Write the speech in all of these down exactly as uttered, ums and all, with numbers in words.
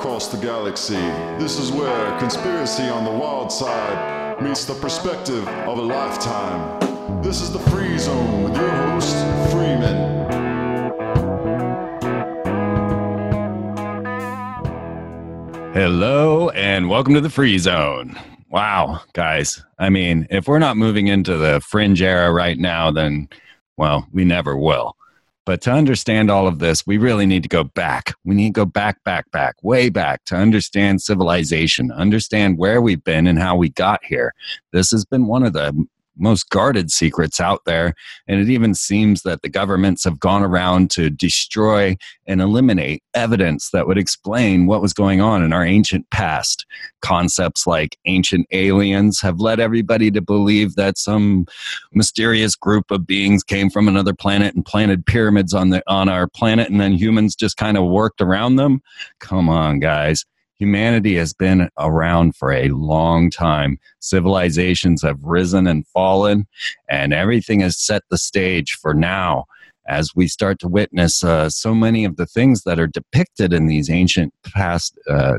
across the galaxy. This is where conspiracy on the wild side meets the perspective of a lifetime. This is the Free Zone with your host, Freeman. Hello and welcome to the Free Zone. Wow, guys. I mean, if we're not moving into the fringe era right now, then, well, we never will. But to understand all of this, we really need to go back. We need to go back, back, back, way back to understand civilization, understand where we've been and how we got here. This has been one of the most guarded secrets out there, and it even seems that the governments have gone around to destroy and eliminate evidence that would explain what was going on in our ancient past. Concepts like ancient aliens have led everybody to believe that some mysterious group of beings came from another planet and planted pyramids on the on our planet, and then humans just kind of worked around them. Come on, guys. Humanity has been around for a long time. Civilizations have risen and fallen, and everything has set the stage for now as we start to witness uh, so many of the things that are depicted in these ancient past uh,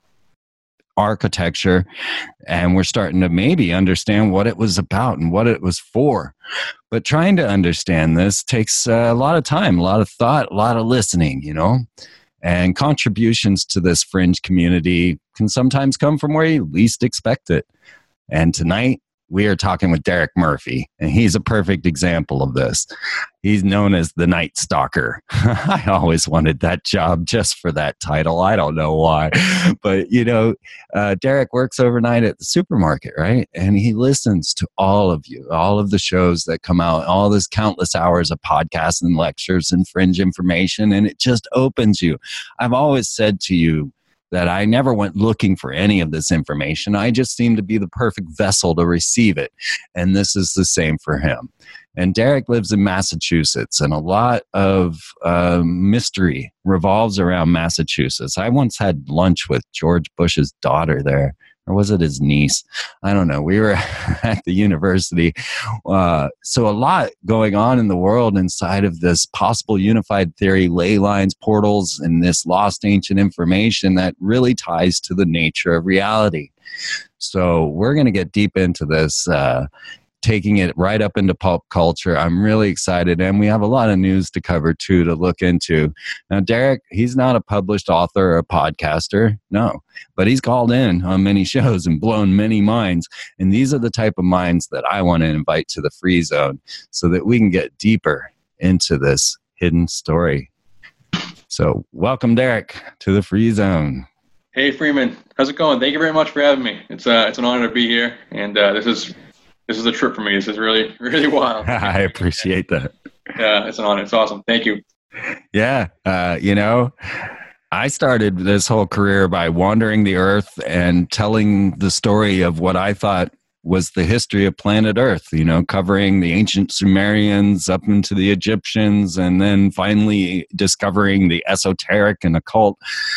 architecture, and we're starting to maybe understand what it was about and what it was for. But trying to understand this takes uh, a lot of time, a lot of thought, a lot of listening, you know? And contributions to this fringe community can sometimes come from where you least expect it. And tonight, we are talking with Derek Murphy, and he's a perfect example of this. He's known as the Night Stalker. I always wanted that job just for that title. I don't know why. But, you know, uh, Derek works overnight at the supermarket, right? And he listens to all of you, all of the shows that come out, all this countless hours of podcasts and lectures and fringe information, and it just opens you. I've always said to you, that I never went looking for any of this information. I just seemed to be the perfect vessel to receive it. And this is the same for him. And Derek lives in Massachusetts, and a lot of uh, mystery revolves around Massachusetts. I once had lunch with George Bush's daughter there. Or was it his niece? I don't know. We were at the university. Uh, so a lot going on in the world inside of this possible unified theory, ley lines, portals, and this lost ancient information that really ties to the nature of reality. So we're going to get deep into this, uh, taking it right up into pulp culture. I'm really excited, and we have a lot of news to cover too, to look into. Now, Derek, he's not a published author or a podcaster, no, but he's called in on many shows and blown many minds, and these are the type of minds that I want to invite to the Free Zone so that we can get deeper into this hidden story. So welcome, Derek, to the Free Zone. Hey, Freeman. How's it going? Thank you very much for having me. It's uh, it's an honor to be here, and uh, this is This is a trip for me. This is really, really wild. I appreciate that. Yeah, it's an honor. It's awesome. Thank you. Yeah. Uh, you know, I started this whole career by wandering the earth and telling the story of what I thought was the history of planet Earth, you know, covering the ancient Sumerians up into the Egyptians, and then finally discovering the esoteric and occult.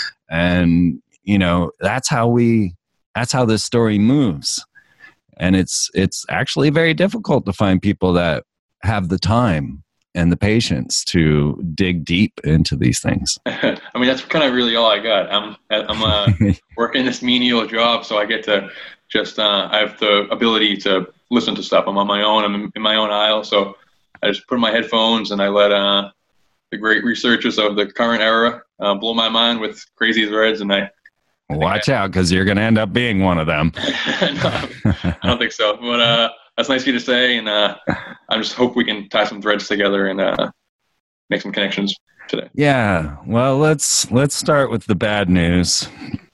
And, you know, that's how we, that's how this story moves. And it's it's actually very difficult to find people that have the time and the patience to dig deep into these things. I mean, that's kind of really all I got. I'm I'm uh, working this menial job, so I get to just uh, I have the ability to listen to stuff. I'm on my own. I'm in my own aisle, so I just put in my headphones and I let uh, the great researchers of the current era uh, blow my mind with crazy threads, and I. Watch out, because you're going to end up being one of them. No, I don't think so. But uh, that's nice of you to say, and uh, I just hope we can tie some threads together and uh, make some connections today. Yeah. Well, let's let's start with the bad news,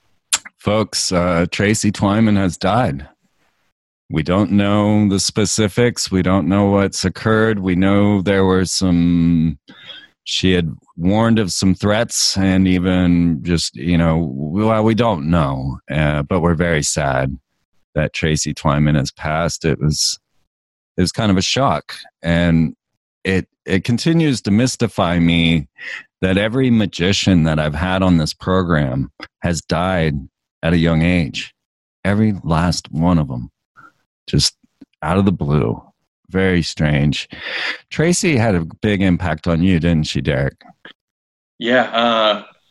folks. Uh, Tracy Twyman has died. We don't know the specifics. We don't know what's occurred. We know there were some. She had warned of some threats, and even just, you know, well, we don't know, uh, but we're very sad that Tracy Twyman has passed. It was, it was kind of a shock, and it it continues to mystify me that every magician that I've had on this program has died at a young age. Every last one of them, just out of the blue. Very strange. Tracy had a big impact on you, didn't she, Derek? Yeah. Uh,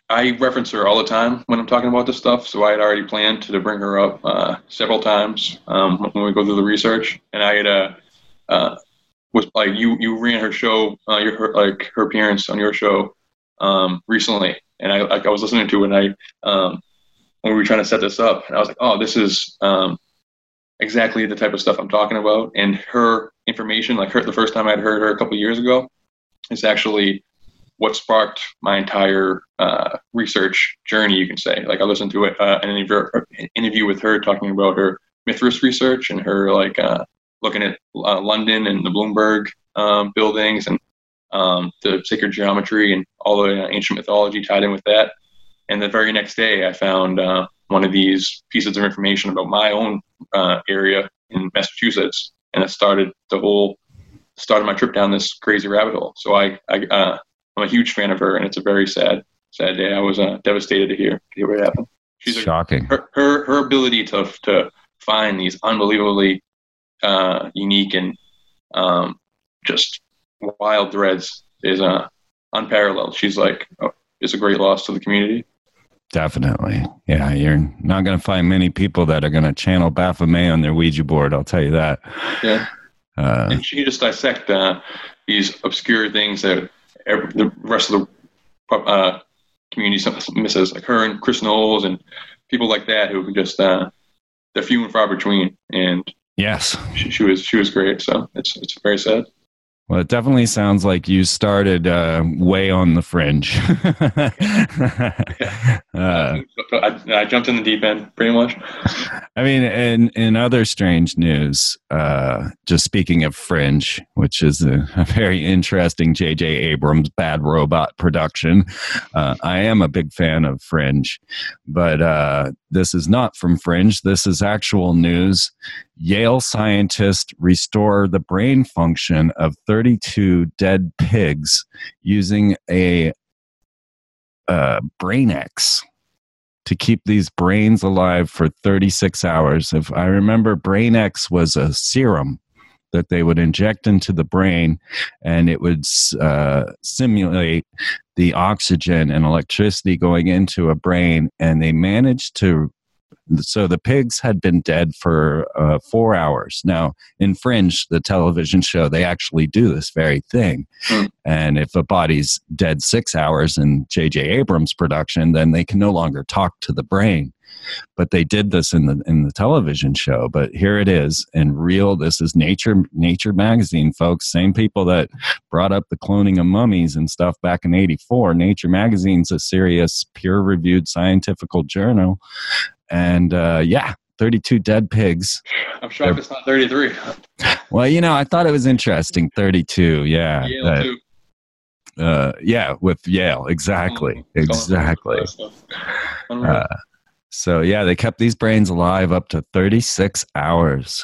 I reference her all the time when I'm talking about this stuff, so I had already planned to, to bring her up uh, several times um, when we go through the research, and I had uh, uh, was like you you ran her show, uh, your her, like her appearance on your show um, recently, and I like I was listening to it, and I um, when we were trying to set this up, and I was like, oh, this is um, exactly the type of stuff I'm talking about, and her information, like her the first time I'd heard her a couple of years ago, is actually what sparked my entire uh, research journey, you can say. Like I listened to it, uh, an, interview, an interview with her talking about her Mithras research and her like uh, looking at uh, London and the Bloomberg um, buildings and um, the sacred geometry and all the uh, ancient mythology tied in with that. And the very next day, I found uh, one of these pieces of information about my own uh, area in Massachusetts, and it started the whole started my trip down this crazy rabbit hole. So I, I uh, I'm a huge fan of her, and it's a very sad, sad day. I was uh, devastated to hear, to hear what happened. She's shocking. A, her, her her ability to to find these unbelievably uh, unique and um, just wild threads is uh, unparalleled. She's like, oh, it's a great loss to the community. Definitely. Yeah, you're not going to find many people that are going to channel Baphomet on their Ouija board, I'll tell you that. Yeah. Uh, and she can just dissect uh, these obscure things that every, the rest of the uh, community misses, like her and Chris Knowles and people like that who just, uh, they're few and far between. And yes, she, she was she was great. So it's it's very sad. Well, it definitely sounds like you started uh, way on the fringe. uh, I, I jumped in the deep end, pretty much. I mean, in, in other strange news, uh, just speaking of Fringe, which is a, a very interesting J J Abrams Bad Robot production, uh, I am a big fan of Fringe, but uh, this is not from Fringe. This is actual news. Yale scientists restore the brain function of thirty-two dead pigs using a uh, brain X to keep these brains alive for thirty-six hours. If I remember, brain X was a serum that they would inject into the brain, and it would uh, simulate the oxygen and electricity going into a brain, and they managed to. So the pigs had been dead for uh, four hours. Now, in Fringe, the television show, they actually do this very thing. Mm. And if a body's dead six hours in J J Abrams' production, then they can no longer talk to the brain. But they did this in the in the television show. But here it is in real. This is Nature Nature magazine, folks. Same people that brought up the cloning of mummies and stuff back in eighty-four. Nature magazine's a serious, peer-reviewed scientific journal. And uh, yeah, thirty-two dead pigs. I'm shocked They're, it's not thirty-three. Well, you know, I thought it was interesting. thirty-two, yeah. Yale that, too. Uh, yeah, with Yale, exactly, oh, exactly. Uh, so yeah, they kept these brains alive up to thirty-six hours.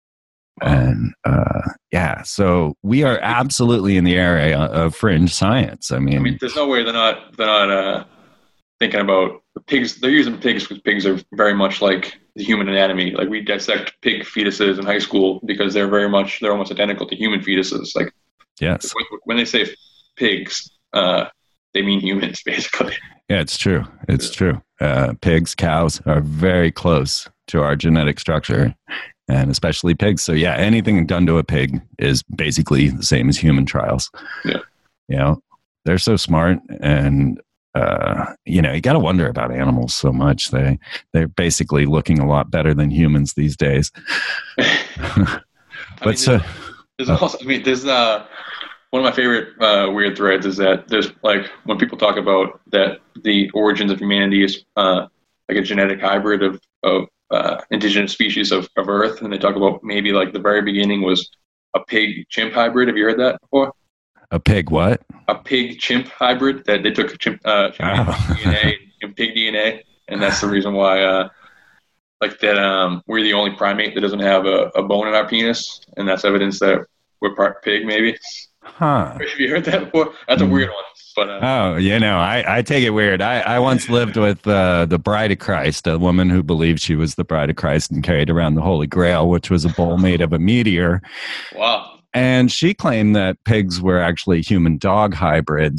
And uh, yeah, so we are absolutely in the area of fringe science. I mean, I mean there's no way they're not they're not uh, thinking about the pigs. They're using pigs because pigs are very much like the human anatomy. Like we dissect pig fetuses in high school because they're very much they're almost identical to human fetuses. Like yes, when they say pigs, uh, they mean humans basically. Yeah, it's true. It's true. Uh, pigs, cows are very close to our genetic structure, and especially pigs. So yeah, anything done to a pig is basically the same as human trials. Yeah. You know, they're so smart, and uh, you know, you got to wonder about animals so much. They, they're basically looking a lot better than humans these days. but mean, so, there's, there's also, I mean, there's, uh, one of my favorite uh, weird threads is that there's like when people talk about that the origins of humanity is uh, like a genetic hybrid of, of uh, indigenous species of, of Earth, and they talk about maybe like the very beginning was a pig chimp hybrid. Have you heard that before? A pig what? A pig chimp hybrid that they took chimp, uh, oh. D N A and pig D N A, and that's the reason why uh, like that um, we're the only primate that doesn't have a, a bone in our penis, and that's evidence that we're part pig maybe. Huh. Have you heard that before? That's a weird one. But, uh, oh, you know, I, I take it weird. I, I once lived with uh, the Bride of Christ, a woman who believed she was the Bride of Christ and carried around the Holy Grail, which was a bowl made of a meteor. Wow. And she claimed that pigs were actually human dog hybrids.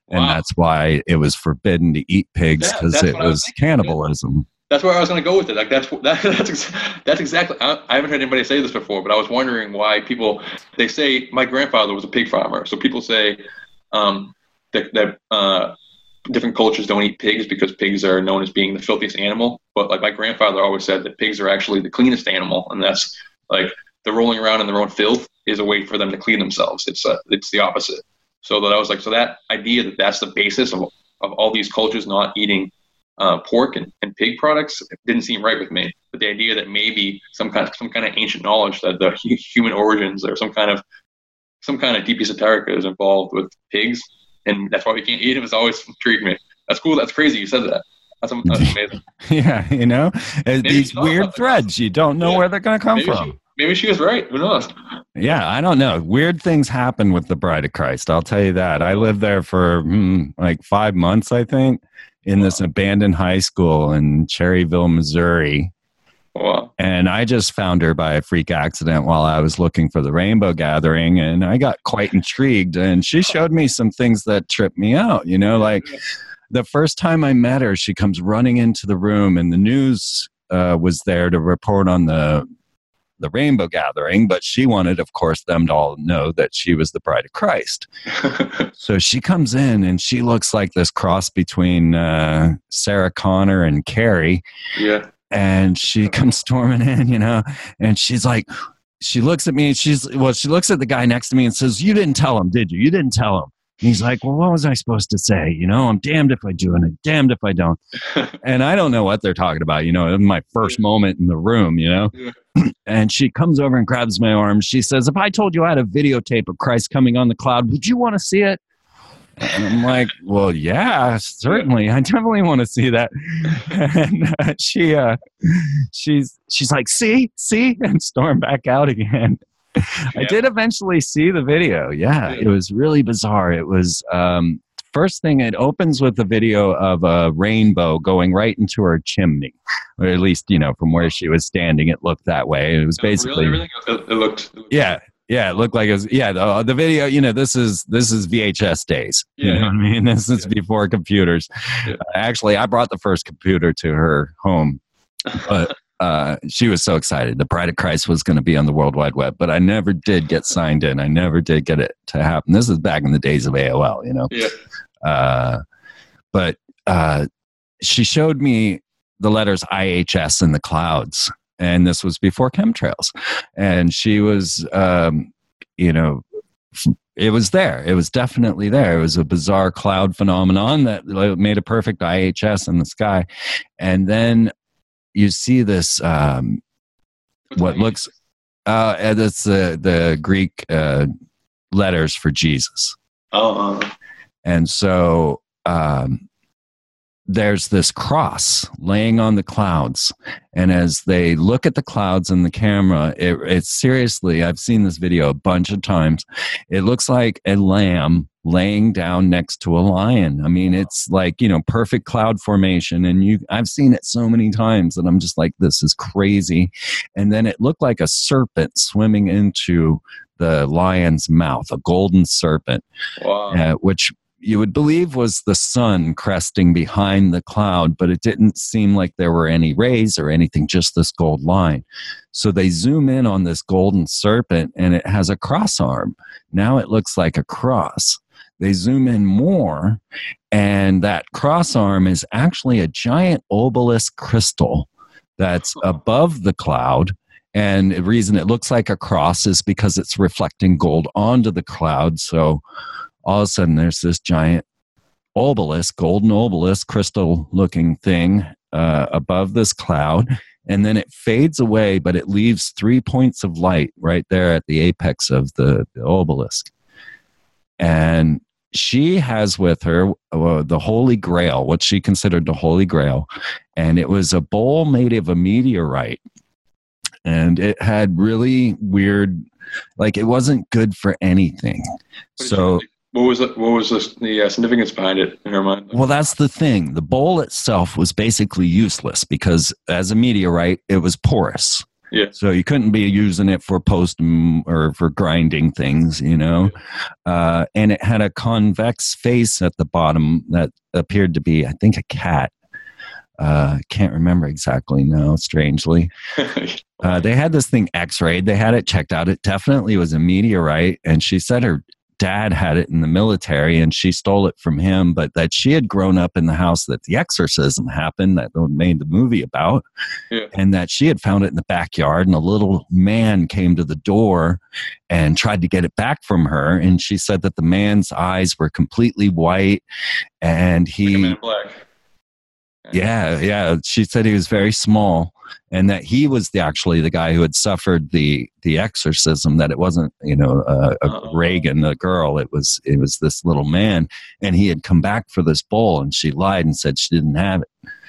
and Wow. that's why it was forbidden to eat pigs, Yeah, because that's it what I was was thinking. cannibalism. That's where I was going to go with it. Like that's that, that's ex- that's exactly. I, I haven't heard anybody say this before, but I was wondering why people. They say my grandfather was a pig farmer, so people say um, that that uh, different cultures don't eat pigs because pigs are known as being the filthiest animal. But like my grandfather always said that pigs are actually the cleanest animal, and that's like they're rolling around in their own filth is a way for them to clean themselves. It's uh, it's the opposite. So that I was like, so that idea that that's the basis of of all these cultures not eating Uh, pork and, and pig products didn't seem right with me. But the idea that maybe some kind of some kind of ancient knowledge that the human origins or some kind of some kind of deep esoterica is involved with pigs, and that's why we can't eat them, has always intrigued me. That's cool. That's crazy. You said that. That's, that's amazing. Yeah, you know, uh, these weird threads. You don't know Yeah. where they're going to come Maybe from. she, maybe she was right. Who knows? Yeah, I don't know. Weird things happen with the Bride of Christ. I'll tell you that. I lived there for hmm, like five months, I think, in this abandoned high school in Cherryville, Missouri. Wow. And I just found her by a freak accident while I was looking for the Rainbow Gathering, and I got quite intrigued. And she showed me some things that tripped me out. You know, like the first time I met her, she comes running into the room, and the news uh, was there to report on the the Rainbow Gathering, but she wanted, of course, them to all know that she was the Bride of Christ. So she comes in and she looks like this cross between uh, Sarah Connor and Carrie. Yeah. And she comes storming in, you know, and she's like, she looks at me and she's, well, she looks at the guy next to me and says, "You didn't tell him, did you? You didn't tell him." And he's like, "Well, what was I supposed to say? You know, I'm damned if I do and I'm damned if I don't." And I don't know what they're talking about. You know, in my first moment in the room, you know, Yeah. and she comes over and grabs my arm. She says, "If I told you I had a videotape of Christ coming on the cloud, would you want to see it?" And I'm like, "Well, yeah, certainly. I definitely want to see that." And uh, she, uh, she's, she's like, "See, see," and stormed back out again. I Yeah. did eventually see the video. Yeah, Yeah. it was really bizarre. It was, um, first thing, it opens with a video of a rainbow going right into her chimney, or at least, you know, from where she was standing, it looked that way. It was basically, Really, really? It, it looked. It looked yeah. Yeah, it looked like it was. Yeah, the, the video. You know, this is this is V H S days. You Yeah, know yeah. what I mean? This is Yeah. before computers. Yeah. Uh, actually, I brought the first computer to her home, but uh, she was so excited. The Bride of Christ was going to be on the World Wide Web, but I never did get signed in. I never did get it to happen. This is back in the days of A O L. You know. Yeah. Uh, but uh, she showed me the letters I H S in the clouds. And this was before chemtrails. And she was, um, you know, it was there. It was definitely there. It was a bizarre cloud phenomenon that made a perfect I H S in the sky. And then you see this, um, What's what my- looks, uh, and it's the, the Greek uh, letters for Jesus. Oh. Uh, And so um, there's this cross laying on the clouds. And as they look at the clouds in the camera, it, it's seriously, I've seen this video a bunch of times. It looks like a lamb laying down next to a lion. I mean, it's like, you know, perfect cloud formation. And you, I've seen it so many times that I'm just like, this is crazy. And then it looked like a serpent swimming into the lion's mouth, a golden serpent, wow. uh, which you would believe was the sun cresting behind the cloud, but it didn't seem like there were any rays or anything, just this gold line. So they zoom in on this golden serpent and it has a cross arm. Now it looks like a cross. They zoom in more and that cross arm is actually a giant obelisk crystal that's above the cloud. And the reason it looks like a cross is because it's reflecting gold onto the cloud. So all of a sudden there's this giant obelisk, golden obelisk, crystal looking thing uh, above this cloud. And then it fades away, but it leaves three points of light right there at the apex of the, the obelisk. And she has with her uh, the Holy Grail, what she considered the Holy Grail. And it was a bowl made of a meteorite. And it had really weird, like it wasn't good for anything. So what was the, what was the, the uh, significance behind it in her mind? Well, that's the thing. The bowl itself was basically useless because as a meteorite, it was porous. Yeah. So you couldn't be using it for post or for grinding things, you know. Uh, and it had a convex face at the bottom that appeared to be, I think, a cat. Uh, can't remember exactly now, strangely. Uh, they had this thing x-rayed. They had it checked out. It definitely was a meteorite. And she said her dad had it in the military and she stole it from him, but that she had grown up in the house that the exorcism happened, that they made the movie about, yeah. and that she had found it in the backyard, and a little man came to the door and tried to get it back from her. And she said that the man's eyes were completely white and he... Like a Man in Black. Yeah, yeah. She said he was very small and that he was the, actually the guy who had suffered the, the exorcism, that it wasn't, you know, uh, a Uh-oh. Reagan, the girl. It was, it was this little man, and he had come back for this bowl, and she lied and said she didn't have it.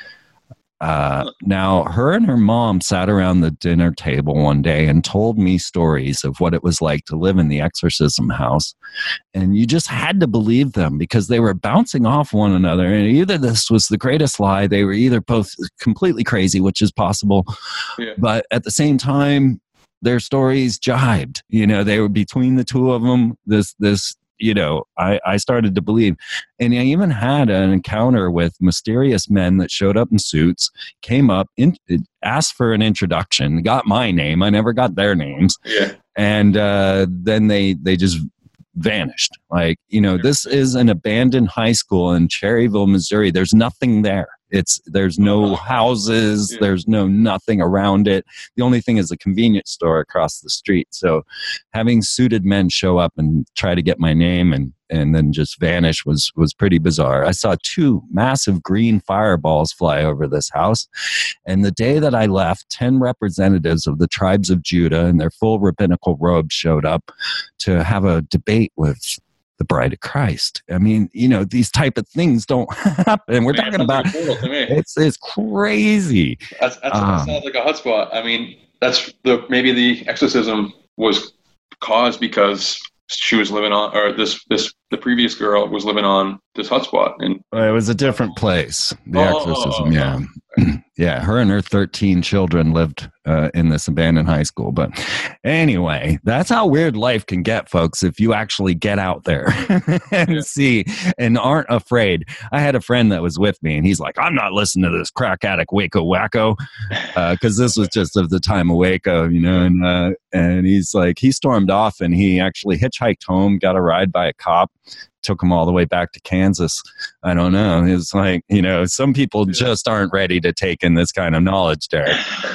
Uh, now, her and her mom sat around the dinner table one day and told me stories of what it was like to live in the exorcism house. And you just had to believe them because they were bouncing off one another. And either this was the greatest lie, they were either both completely crazy, which is possible, Yeah. but at the same time, their stories jibed. You know, they were between the two of them. This, this, you know, I, I started to believe. And I even had an encounter with mysterious men that showed up in suits, came up, in, asked for an introduction, got my name. I never got their names. Yeah. And uh, then they, they just vanished. Like, you know, this is an abandoned high school in Cherryville, Missouri. There's nothing there. It's there's no houses, Yeah. there's no nothing around it. The only thing is a convenience store across the street. So having suited men show up and try to get my name and and then just vanish was was pretty bizarre. I saw two massive green fireballs fly over this house. And the day that I left, ten representatives of the tribes of Judah in their full rabbinical robes showed up to have a debate with the Bride of Christ. I mean, you know, these type of things don't happen. We're Man, talking about that's pretty cool to me. it's it's crazy. That's, that's Um, that sounds like a hotspot. I mean, that's the maybe the exorcism was caused because she was living on, or this this the previous girl was living on this hotspot, and It was a different place. The Oh, exorcism, yeah. Yeah, her and her thirteen children lived uh, in this abandoned high school. But anyway, that's how weird life can get, folks, if you actually get out there and Yeah. see and aren't afraid. I had a friend that was with me, and he's like, I'm not listening to this crack addict Waco wacko, because uh, this was just of the time of Waco, you know, and, uh, and he's like, he stormed off, and he actually hitchhiked home, got a ride by a cop, took him all the way back to Kansas. I don't know. It's like, you know, some people Yeah. just aren't ready to take in this kind of knowledge, Derek.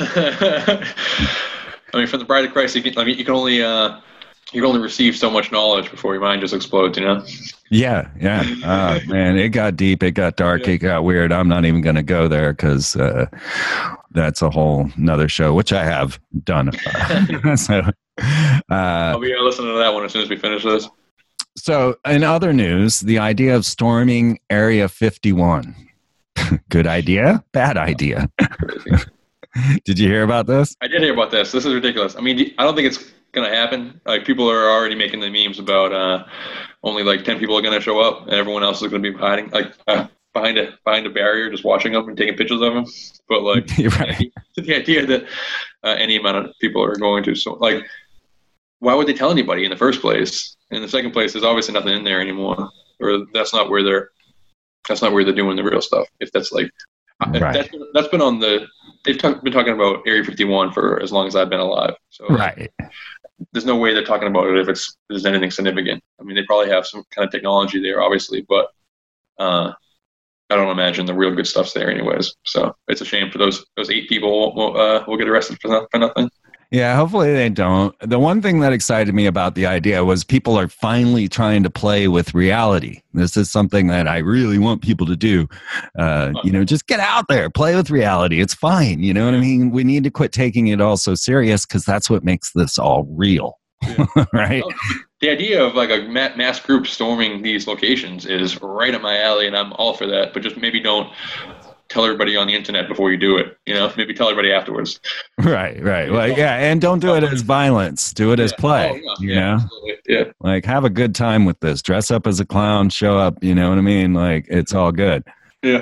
I mean, from the Bride of Christ, you can, I mean, you can only uh, you can only receive so much knowledge before your mind just explodes. You know? Yeah, yeah. Uh, man, it got deep. It got dark. Yeah. It got weird. I'm not even going to go there because uh, that's a whole nother show, which I have done. so, uh, I'll be uh, listening to that one as soon as we finish this. So, in other news, the idea of storming Area fifty-one. Good idea? Bad idea. Crazy. Did you hear about this? I did hear about this. This is ridiculous. I mean, I don't think it's gonna happen. Like, people are already making the memes about uh, only like ten people are gonna show up, and everyone else is gonna be hiding, like uh, behind a behind a barrier, just watching them and taking pictures of them. But like, You're right. the idea that uh, any amount of people are going to, so like, why would they tell anybody in the first place? In the second place, there's obviously nothing in there anymore, or that's not where they're that's not where they're doing the real stuff. If that's like if Right. that's, that's been on the they've talk, been talking about Area fifty-one for as long as I've been alive. So Right. there's no way they're talking about it if it's if there's anything significant. I mean, they probably have some kind of technology there, obviously, but uh, I don't imagine the real good stuff's there, anyways. So it's a shame for those those eight people will uh, will get arrested for, not, for nothing. Yeah, hopefully they don't. The one thing that excited me about the idea was people are finally trying to play with reality. This is something that I really want people to do. Uh, you know, just get out there, play with reality. It's fine. You know what I mean? We need to quit taking it all so serious because that's what makes this all real. Yeah. Right? The idea of like a ma- mass group storming these locations is right up my alley, and I'm all for that. But just maybe don't tell everybody on the internet before you do it. You know, maybe tell everybody afterwards. Right, right. Well, yeah, and don't do it as violence. Do it as Yeah. play. Oh, yeah, you yeah, know, absolutely. Yeah. like have a good time with this. Dress up as a clown. Show up. You know what I mean? Like it's all good. Yeah.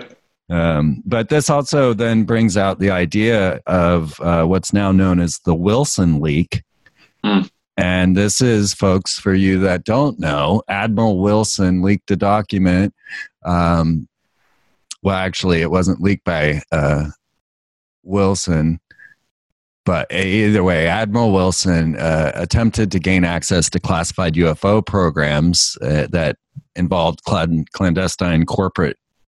Um, but this also then brings out the idea of uh, what's now known as the Wilson leak. Mm. And this is, folks, for you that don't know, Admiral Wilson leaked a document. Um, well, actually, it wasn't leaked by uh, Wilson. But either way, Admiral Wilson uh, attempted to gain access to classified U F O programs uh, that involved clandestine corporate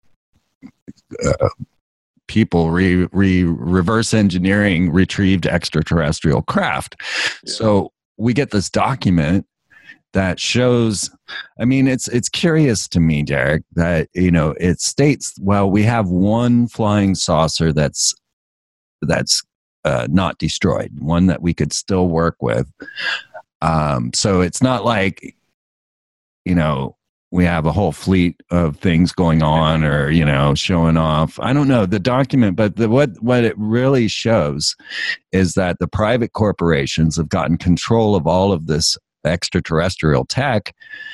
uh, people re, re, reverse engineering retrieved extraterrestrial craft. Yeah. So we get this document that shows, I mean, it's it's curious to me, Derek, that, you know, it states, well, we have one flying saucer that's that's Uh, not destroyed, one that we could still work with. Um, so it's not like, you know, we have a whole fleet of things going on or, you know, showing off. I don't know the document, but the, what, what it really shows is that the private corporations have gotten control of all of this extraterrestrial tech,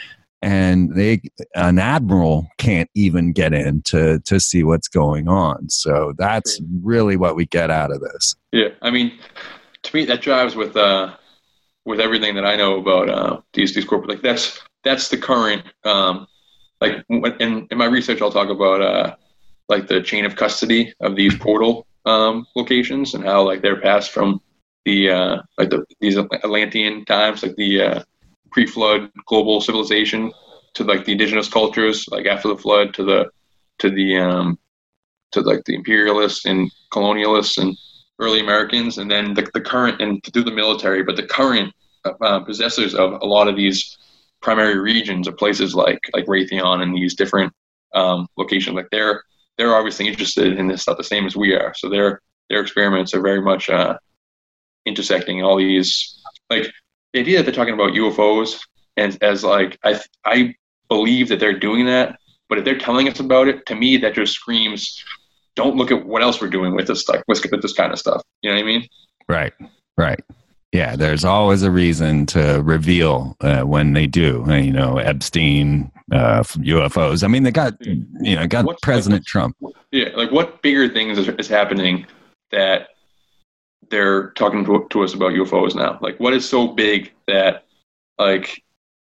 and they an admiral can't even get in to to see what's going on. So that's really what we get out of this. Yeah, I mean, to me that jives with uh with everything that I know about uh these these corporate, like that's that's the current um like in in my research I'll talk about uh like the chain of custody of these portal um locations and how like they're passed from the uh like the these Atlantean times, like the uh pre-flood global civilization, to like the indigenous cultures, like after the flood, to the to the um to like the imperialists and colonialists and early Americans, and then the, the current, and to do the military, but the current uh, possessors of a lot of these primary regions of places like like Raytheon and these different um, locations, like they're they're obviously interested in this stuff the same as we are. So their their experiments are very much uh, intersecting all these, like the idea that they're talking about U F Os and as like I I believe that they're doing that, but if they're telling us about it, to me that just screams, don't look at what else we're doing with this stuff, with this kind of stuff. You know what I mean? Right, right. Yeah, there's always a reason to reveal uh, when they do. Uh, you know, Epstein, uh, U F Os. I mean, they got you know got What's, President like, Trump. Yeah, like what bigger things is, is happening that they're talking to, to us about U F Os now? Like, what is so big that like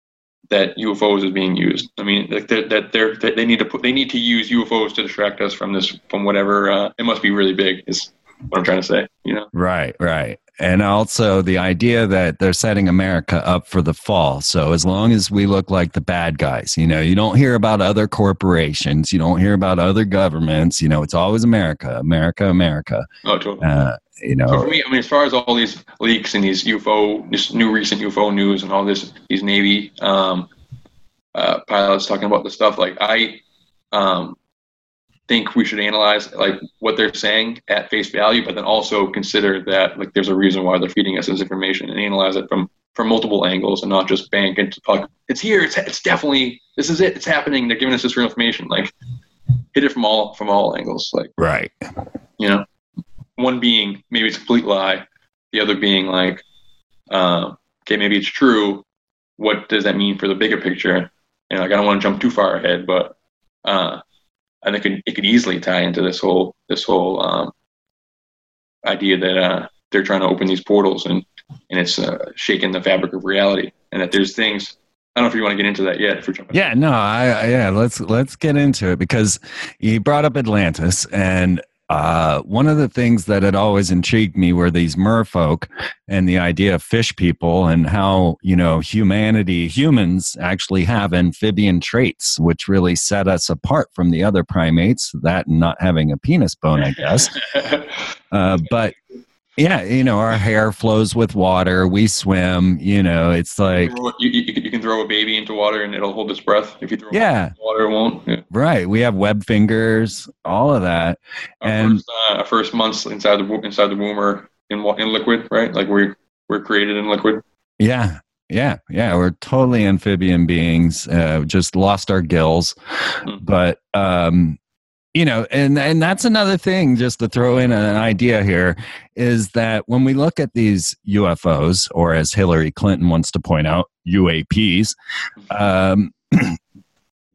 that U F Os is being used? I mean, like they're, that they're, they're they need to put they need to use U F Os to distract us from this, from whatever. Uh, it must be really big. Is what I'm trying to say. You know? Right, right. And also the idea that they're setting America up for the fall. So as long as we look like the bad guys, you know, you don't hear about other corporations, you don't hear about other governments. You know, it's always America, America, America. Oh, totally. Uh, you know, so for me, I mean, as far as all these leaks and these U F O, this new recent U F O news and all this, these Navy um, uh, pilots talking about the stuff, like I um, think we should analyze like what they're saying at face value, but then also consider that like there's a reason why they're feeding us this information, and analyze it from from multiple angles and not just bank into like it's here, it's it's definitely this is it, it's happening. They're giving us this real information. Like hit it from all from all angles. Like right, you know. One being maybe it's a complete lie, the other being like, uh, okay, maybe it's true. What does that mean for the bigger picture? And like, I don't want to jump too far ahead, but uh, I think it, it could easily tie into this whole this whole um, idea that uh, they're trying to open these portals and and it's uh, shaking the fabric of reality, and that there's things. I don't know if you want to get into that yet. If we're jumping. Yeah, no, I, I yeah, let's let's get into it, because you brought up Atlantis, and Uh, one of the things that had always intrigued me were these merfolk and the idea of fish people, and how, you know, humanity, humans actually have amphibian traits, which really set us apart from the other primates, that and not having a penis bone, I guess. uh, but yeah, you know, our hair flows with water. We swim, you know, it's like... You, you, you can throw a baby into water and it'll hold its breath. If you throw yeah. it into water, it won't. Yeah. Right. We have web fingers, all of that. Our and first, uh, our first months inside the inside the womb are in, in liquid, right? Like we're, we're created in liquid. Yeah. Yeah. Yeah. We're totally amphibian beings, uh, just lost our gills. Mm-hmm. But, um, you know, and, and that's another thing, just to throw in an idea here, is that when we look at these U F Os, or as Hillary Clinton wants to point out, U A Ps, um,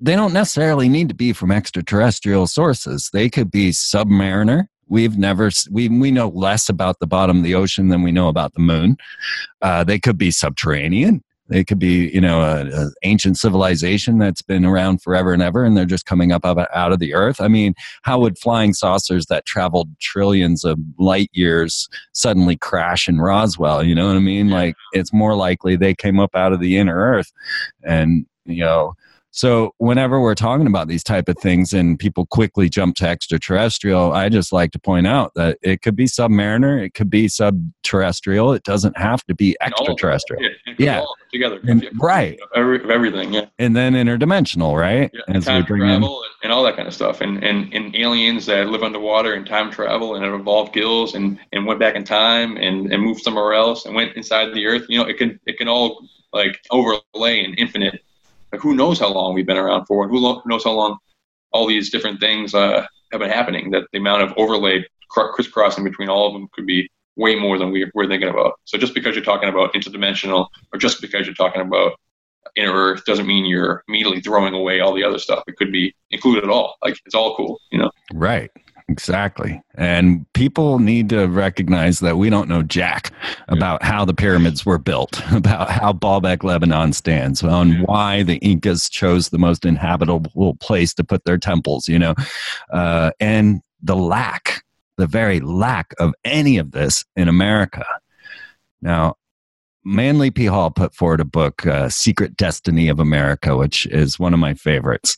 they don't necessarily need to be from extraterrestrial sources. They could be submariner. We've never, we, we know less about the bottom of the ocean than we know about the moon. Uh, they could be subterranean. They could be, you know, an ancient civilization that's been around forever and ever, and they're just coming up out of the earth. I mean, how would flying saucers that traveled trillions of light years suddenly crash in Roswell? You know what I mean? Like, it's more likely they came up out of the inner earth. And, you know, so whenever we're talking about these type of things and people quickly jump to extraterrestrial, I just like to point out that it could be submariner, it could be subterrestrial. It doesn't have to be extraterrestrial. Yeah, yeah. all together. And, right. Of every, of everything, yeah. And then interdimensional, right? Yeah, As time we bring travel in. and, and all that kind of stuff. And, and, and aliens that live underwater and time travel and have evolved gills and, and went back in time and, and moved somewhere else and went inside the earth. You know, it can it can all like overlay an infinite. Like, who knows how long we've been around for, and who lo- knows how long all these different things uh, have been happening, that the amount of overlay cr- crisscrossing between all of them could be way more than we, we're thinking about. So just because you're talking about interdimensional, or just because you're talking about inner earth, doesn't mean you're immediately throwing away all the other stuff. It could be included at all. Like, it's all cool, you know? Right. Exactly. And people need to recognize that we don't know jack about how the pyramids were built, about how Baalbek, Lebanon stands, on why the Incas chose the most inhabitable place to put their temples, you know, uh, and the lack, the very lack of any of this in America. Now, Manly P. Hall put forward a book, uh, Secret Destiny of America, which is one of my favorites.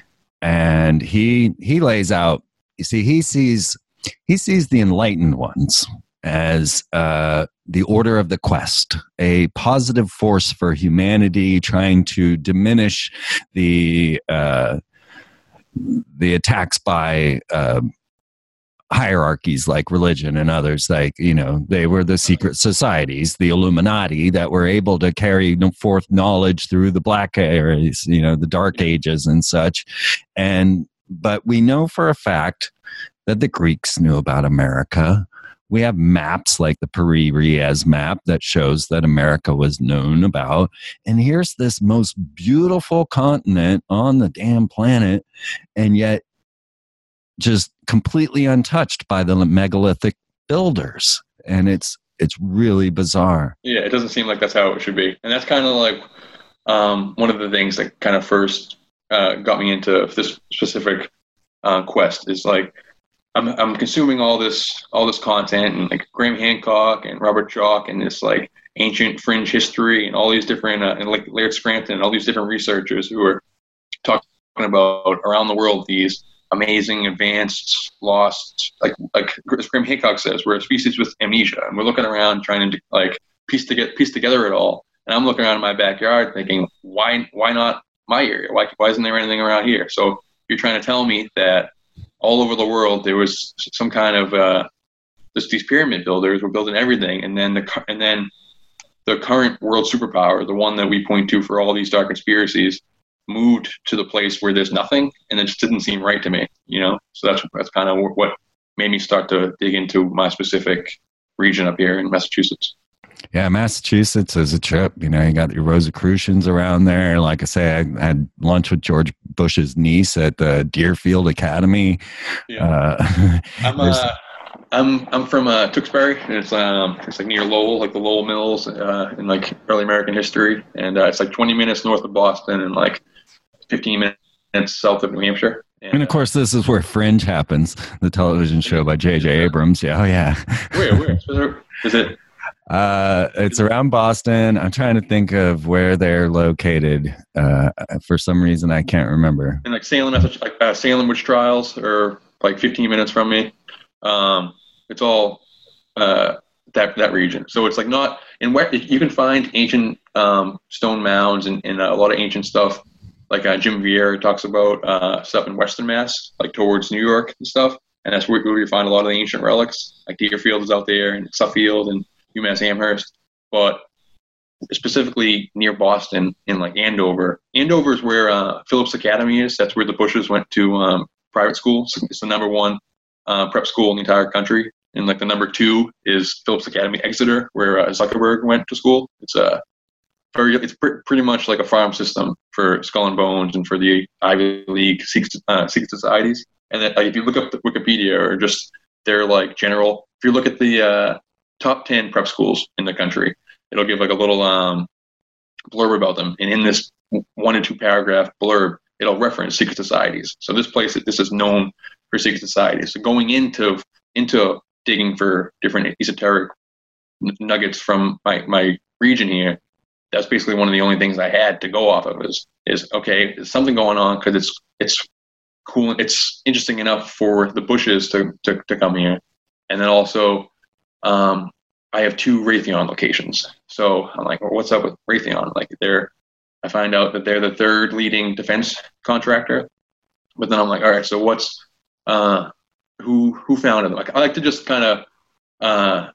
And he he lays out, you see, he sees he sees the enlightened ones as uh, the order of the quest, a positive force for humanity, trying to diminish the uh, the attacks by uh, hierarchies like religion and others. Like, you know, they were the secret societies, the Illuminati, that were able to carry forth knowledge through the Black Ages, you know, the Dark Ages and such. And but we know for a fact that the Greeks knew about America. We have maps like the Piri-Reis map that shows that America was known about. And here's this most beautiful continent on the damn planet, and yet just completely untouched by the megalithic builders. And it's it's really bizarre. Yeah, it doesn't seem like that's how it should be. And that's kind of like um, one of the things that kind of first uh, got me into this specific uh, quest is like, I'm I'm consuming all this all this content, and like Graham Hancock and Robert Schoch and this like ancient fringe history and all these different uh, and like Laird Scranton and all these different researchers who are talking about around the world these amazing, advanced, lost, like like Graham Hancock says, we're a species with amnesia, and we're looking around trying to like piece to get piece together it all. And I'm looking around in my backyard thinking, why why not my area? Why why isn't there anything around here? So you're trying to tell me that all over the world there was some kind of uh, this, these pyramid builders were building everything, and then the and then the current world superpower, the one that we point to for all these dark conspiracies, moved to the place where there's nothing, and it just didn't seem right to me, you know. So that's that's kind of what made me start to dig into my specific region up here in Massachusetts. Yeah, Massachusetts is a trip. You know, you got your Rosicrucians around there. Like I say, I had lunch with George Bush's niece at the Deerfield Academy. Yeah. Uh, I'm uh, I'm I'm from uh, Tewksbury, and it's um it's like near Lowell, like the Lowell Mills, uh, in like early American history, and uh, it's like twenty minutes north of Boston and like fifteen minutes south of New Hampshire. And, and of course, this is where Fringe happens, the television show by J J Abrams. Yeah, oh yeah. Where where is it? Uh, it's around Boston. I'm trying to think of where they're located. Uh, for some reason, I can't remember. And like Salem, like uh, Salem witch trials, are like fifteen minutes from me. Um, it's all uh, that that region. So it's like not in where you can find ancient um, stone mounds and, and a lot of ancient stuff. Like uh, Jim Vieira talks about uh, stuff in Western Mass, like towards New York and stuff. And that's where, where you find a lot of the ancient relics. Like Deerfield is out there, and Suffield, and UMass Amherst, but specifically near Boston in like Andover. Andover is where uh, Phillips Academy is. That's where the Bushes went to um, private school. So it's the number one uh, prep school in the entire country. And like the number two is Phillips Academy Exeter, where uh, Zuckerberg went to school. It's a very, it's pr- pretty much like a farm system for Skull and Bones and for the Ivy League Sikh, uh, Sikh societies. And then, like, if you look up the Wikipedia or just their like general, if you look at the uh, top ten prep schools in the country, it'll give like a little um, blurb about them. And in this one and two paragraph blurb, it'll reference secret societies. So this place, this is known for secret societies. So going into into digging for different esoteric nuggets from my, my region here, that's basically one of the only things I had to go off of is, is okay, there's something going on because it's it's cool, it's interesting enough for the Bushes to, to, to come here. And then also, um, I have two Raytheon locations. So I'm like, well, what's up with Raytheon? Like they're, I find out that they're the third leading defense contractor. But then I'm like, all right, so what's, uh, who who founded them? Like, I like to just kind of uh,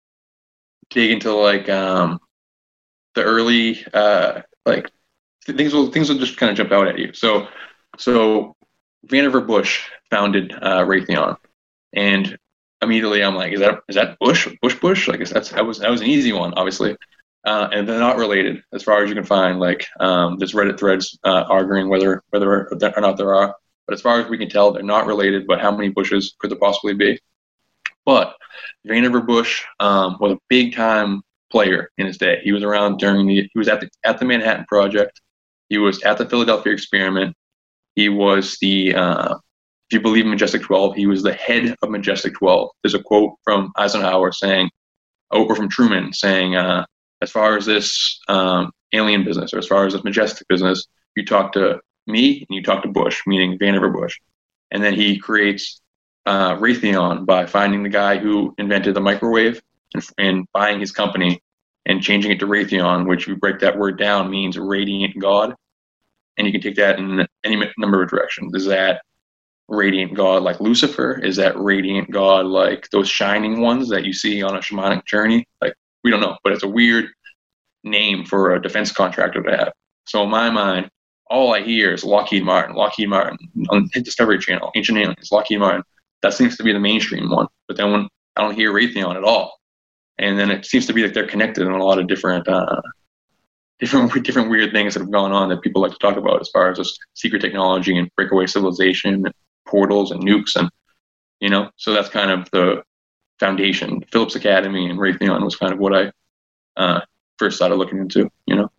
dig into like um, the early uh, like things will things will just kind of jump out at you. So so Vannevar Bush founded uh, Raytheon, and immediately I'm like, is that is that Bush Bush Bush? Like, that's that was that was an easy one, obviously. Uh, and they're not related as far as you can find. Like um, there's Reddit threads uh, arguing whether whether or not there are. But as far as we can tell, they're not related. But how many Bushes could there possibly be? But Vannevar Bush um, was a big time player in his day. He was around during the. He was at the at the Manhattan Project. He was at the Philadelphia Experiment. He was the. Uh, if you believe in Majestic twelve, he was the head of Majestic twelve. There's a quote from Eisenhower saying, or from Truman saying, uh, as far as this um, alien business, or as far as this Majestic business, you talk to me and you talk to Bush, meaning Vannevar Bush. And then he creates uh, Raytheon by finding the guy who invented the microwave and, and buying his company and changing it to Raytheon, which, if you break that word down, means radiant God. And you can take that in any number of directions. Is that radiant God like Lucifer? Is that radiant God like those shining ones that you see on a shamanic journey? Like, we don't know, but it's a weird name for a defense contractor to have. So in my mind, all I hear is Lockheed Martin, Lockheed Martin on Discovery Channel, Ancient Aliens, Lockheed Martin. That seems to be the mainstream one. But then when I don't hear Raytheon at all, and then it seems to be that they're connected in a lot of different, uh, different, different weird things that have gone on that people like to talk about as far as this secret technology and breakaway civilization, and portals and nukes, and you know. So that's kind of the foundation. Phillips Academy and Raytheon was kind of what I uh, first started looking into. You know.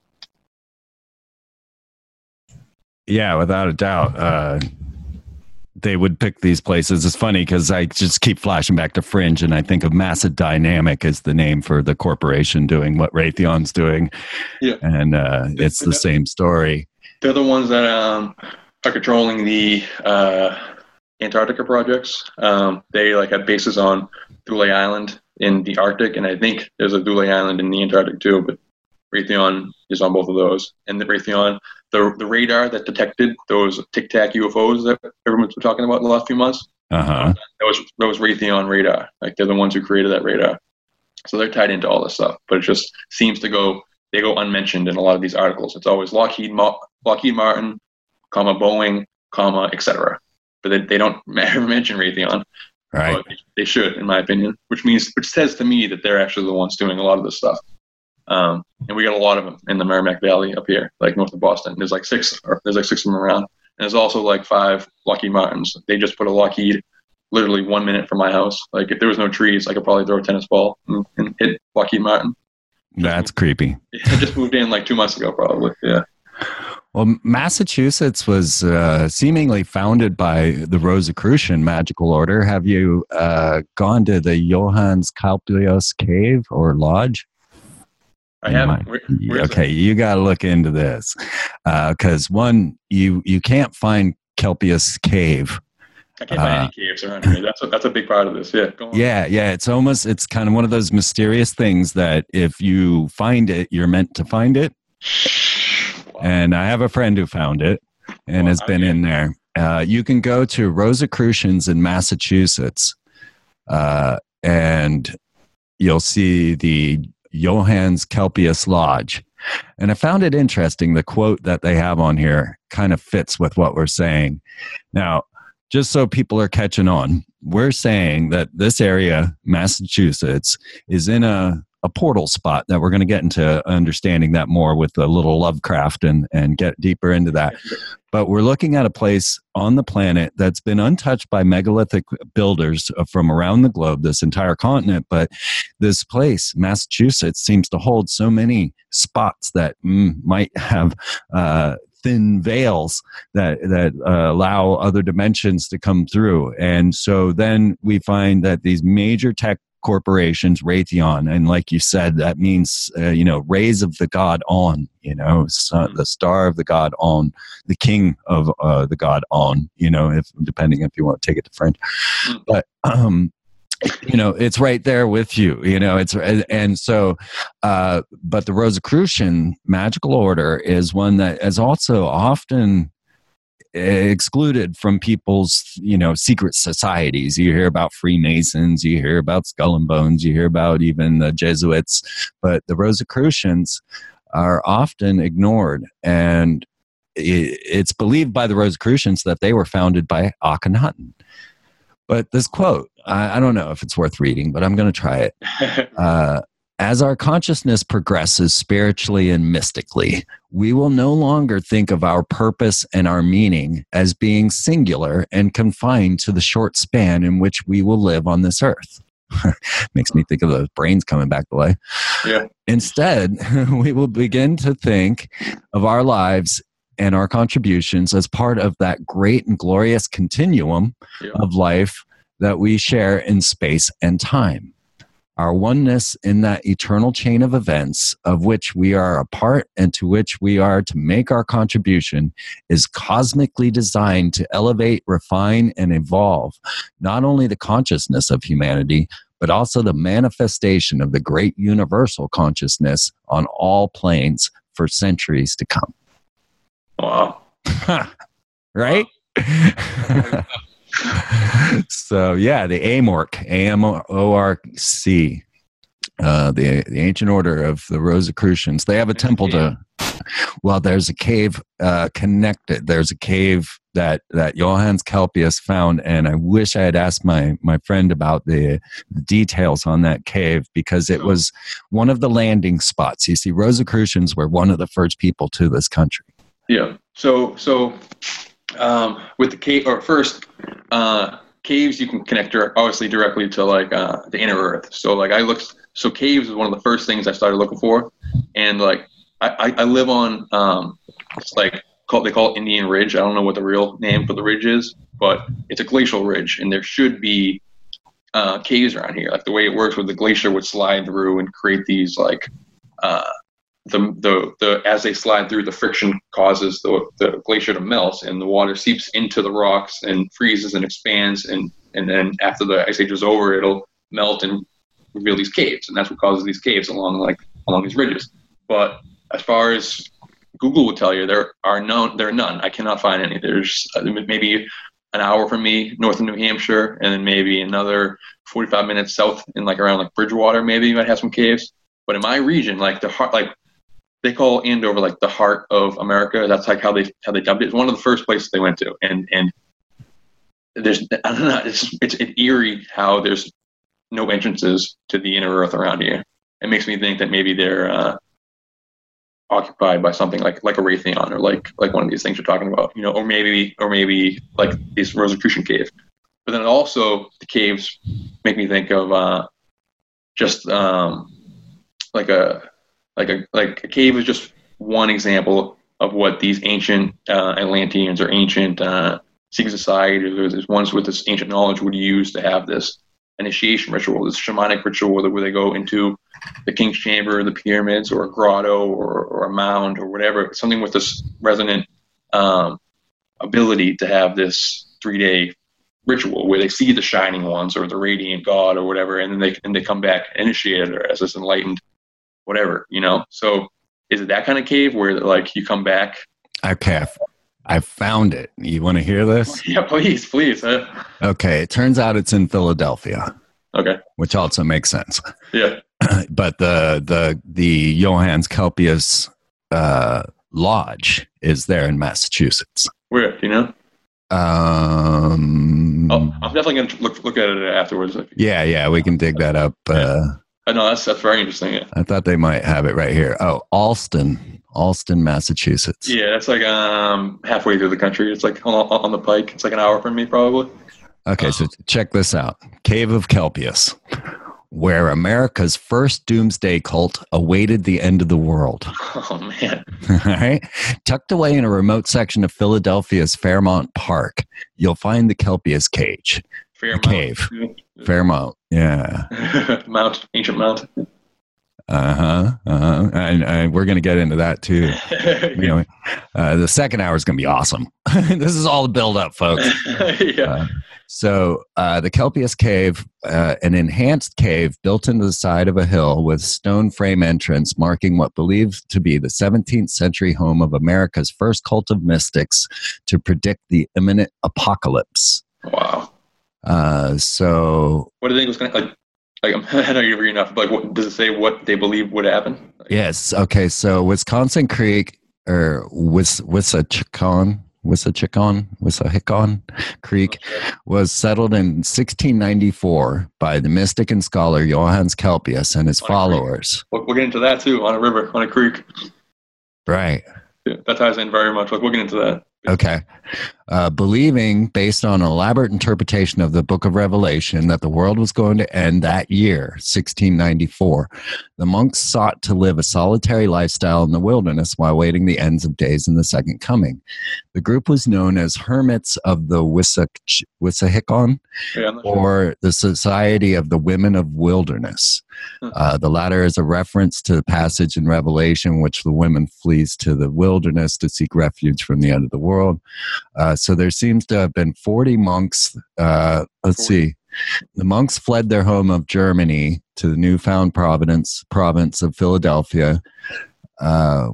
Yeah, without a doubt. Uh, they would pick these places. It's funny because I just keep flashing back to Fringe, and I think of Massive Dynamic as the name for the corporation doing what Raytheon's doing. Yeah. And uh, it's the same story. They're the ones that um, are controlling the uh, Antarctica projects. Um, they like have bases on Thule Island in the Arctic, and I think there's a Thule Island in the Antarctic too, but Raytheon is on both of those. And the Raytheon, the the radar that detected those Tic Tac U F Os that everyone's been talking about in the last few months, uh-huh. that was that was Raytheon radar. Like, they're the ones who created that radar. So they're tied into all this stuff, but it just seems to go they go unmentioned in a lot of these articles. It's always Lockheed Lockheed Martin, comma Boeing, comma et cetera. But they, they don't ever mention Raytheon. Right. But they should, in my opinion. Which means which says to me that they're actually the ones doing a lot of this stuff. Um, and we got a lot of them in the Merrimack Valley up here, like north of Boston. There's like six, or there's like six of them around. And there's also like five Lockheed Martins. They just put a Lockheed literally one minute from my house. Like, if there was no trees, I could probably throw a tennis ball and, and hit Lockheed Martin. That's creepy. I just moved in like two months ago, probably. Yeah. Well, Massachusetts was uh, seemingly founded by the Rosicrucian magical order. Have you uh, gone to the Johannes Kalpios Cave or Lodge? I haven't. Where, okay, you got to look into this because uh, one, you you can't find Kelpius Cave. I can't find uh, any caves around here. That's a, that's a big part of this. Yeah, go on. Yeah, yeah. It's almost it's kind of one of those mysterious things that if you find it, you're meant to find it. Wow. And I have a friend who found it and wow, has been in there. Uh, you can go to Rosicrucians in Massachusetts, uh, and you'll see the Johannes Kelpius Lodge. And I found it interesting. The quote that they have on here kind of fits with what we're saying. Now, just so people are catching on, we're saying that this area, Massachusetts, is in a a portal spot that we're going to get into understanding that more with a little Lovecraft and, and get deeper into that. But we're looking at a place on the planet that's been untouched by megalithic builders from around the globe, this entire continent. But this place, Massachusetts, seems to hold so many spots that mm, might have uh, thin veils that, that uh, allow other dimensions to come through. And so then we find that these major tech corporations, Raytheon, and like you said, that means uh, you know, rays of the god On, you know, sun, the star of the god On, the king of uh, the god On, you know, if depending if you want to take it to French, but um, you know, it's right there with you, you know, it's and so, uh, but the Rosicrucian magical order is one that is also often excluded from people's, you know, secret societies. You hear about Freemasons, you hear about Skull and Bones, you hear about even the Jesuits, but the Rosicrucians are often ignored. And it's believed by the Rosicrucians that they were founded by Akhenaten. But this quote, I, I don't know if it's worth reading, but I'm going to try it. Uh, As our consciousness progresses spiritually and mystically, we will no longer think of our purpose and our meaning as being singular and confined to the short span in which we will live on this earth. Makes me think of those brains coming back to life. Yeah. Instead, we will begin to think of our lives and our contributions as part of that great and glorious continuum yeah. of life that we share in space and time. Our oneness in that eternal chain of events of which we are a part and to which we are to make our contribution is cosmically designed to elevate, refine, and evolve not only the consciousness of humanity, but also the manifestation of the great universal consciousness on all planes for centuries to come. Wow. Right? Wow. So yeah, the Amorc, A M O R C, uh, the the ancient order of the Rosicrucians. They have a temple to. Well, there's a cave uh, connected. There's a cave that that Johannes Kelpius found, and I wish I had asked my my friend about the, the details on that cave because it was one of the landing spots. You see, Rosicrucians were one of the first people to this country. Yeah. So so. Um, with the cave, or first, uh, caves you can connect dir- obviously directly to like uh, the inner earth. So like I looked, so caves is one of the first things I started looking for, and like I, I, I live on um, it's like called they call it Indian Ridge. I don't know what the real name for the ridge is, but it's a glacial ridge, and there should be uh, caves around here. Like the way it works, with the glacier would slide through and create these like. Uh, The, the the as they slide through, the friction causes the the glacier to melt, and the water seeps into the rocks and freezes and expands, and and then after the ice age is over, it'll melt and reveal these caves, and that's what causes these caves along like along these ridges. But as far as Google would tell you, there are none. There are none. I cannot find any. There's uh, maybe an hour from me, north of New Hampshire, and then maybe another forty-five minutes south in like around like Bridgewater. Maybe you might have some caves, but in my region, like the heart, like they call Andover like the heart of America. That's like how they how they dubbed it. It's one of the first places they went to, and and there's I don't know. It's it's, it's eerie how there's no entrances to the inner earth around here. It makes me think that maybe they're uh, occupied by something like like a Raytheon or like like one of these things you're talking about, you know, or maybe or maybe like these Rosicrucian caves. But then also the caves make me think of uh, just um, like a Like a like a cave is just one example of what these ancient uh, Atlanteans or ancient uh, secret societies, or these ones with this ancient knowledge, would use to have this initiation ritual, this shamanic ritual, where they go into the king's chamber, the pyramids, or a grotto, or, or a mound, or whatever, something with this resonant um, ability to have this three-day ritual where they see the shining ones or the radiant god or whatever, and then they and they come back initiated or as this enlightened. Whatever, you know. So is it that kind of cave where like you come back? Okay, I found it. You want to hear this? Yeah, please, please. Uh, okay, it turns out it's in Philadelphia. Okay, which also makes sense. Yeah, but the the the Johannes Kelpius uh, Lodge is there in Massachusetts. Where, do you know? Um, oh, I'm definitely gonna look look at it afterwards. Yeah, yeah, we can dig that up. Uh, I know that's that's very interesting. Yeah. I thought they might have it right here. Oh, Alston, Alston, Massachusetts. Yeah, that's like um halfway through the country. It's like on, on the pike. It's like an hour from me, probably. Okay, um, so check this out. Cave of Kelpius, where America's first doomsday cult awaited the end of the world. Oh, man. All right. Tucked away in a remote section of Philadelphia's Fairmount Park, you'll find the Kelpius Cage. Fairmount. Cave. Fairmount. Yeah. Mount, ancient mount. Uh-huh. Uh-huh. And, and we're going to get into that too. You know, uh, the second hour is going to be awesome. This is all the build up, folks. Yeah. Uh, so uh, the Kelpius Cave, uh, an enhanced cave built into the side of a hill with stone frame entrance marking what believed to be the seventeenth century home of America's first cult of mystics to predict the imminent apocalypse. Wow. Uh, so what do you think was going to, like, like I know you're enough, but like, what, does it say what they believe would happen? Like, yes. Okay. So Wisconsin Creek or Wis Wissahickon, Wissahickon, Wissahickon Creek was settled in sixteen ninety-four by the mystic and scholar Johannes Kelpius and his followers. We'll, we'll get into that too, on a river, on a creek. Right. Yeah, that ties in very much. Like, we'll get into that. Okay. Uh, believing, based on an elaborate interpretation of the book of Revelation, that the world was going to end that year, sixteen ninety-four, the monks sought to live a solitary lifestyle in the wilderness while waiting the ends of days in the second coming. The group was known as Hermits of the Wissahickon, Wissahickon Yeah, I'm not sure. or the Society of the Women of Wilderness. Uh, the latter is a reference to the passage in Revelation, which the women flees to the wilderness to seek refuge from the end of the world. Uh, so there seems to have been forty monks. Uh, let's see. The monks fled their home of Germany to the newfound province, province of Philadelphia, uh,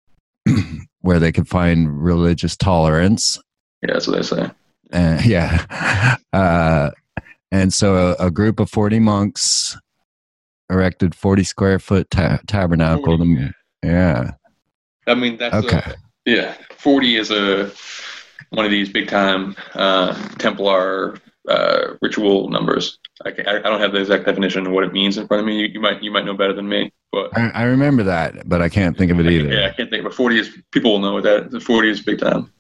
where they could find religious tolerance. Yeah, that's what they say. Uh, yeah. Uh, and so a, a group of forty monks erected forty square foot ta- tabernacle. forty. Yeah. I mean, that's Okay. a, yeah. forty is a one of these big time uh, Templar uh, ritual numbers. I, can, I I don't have the exact definition of what it means in front of me. You, you might you might know better than me, but I, I remember that, but I can't think of it either. yeah, I can't think. But forty is people will know what that. The forty is big time.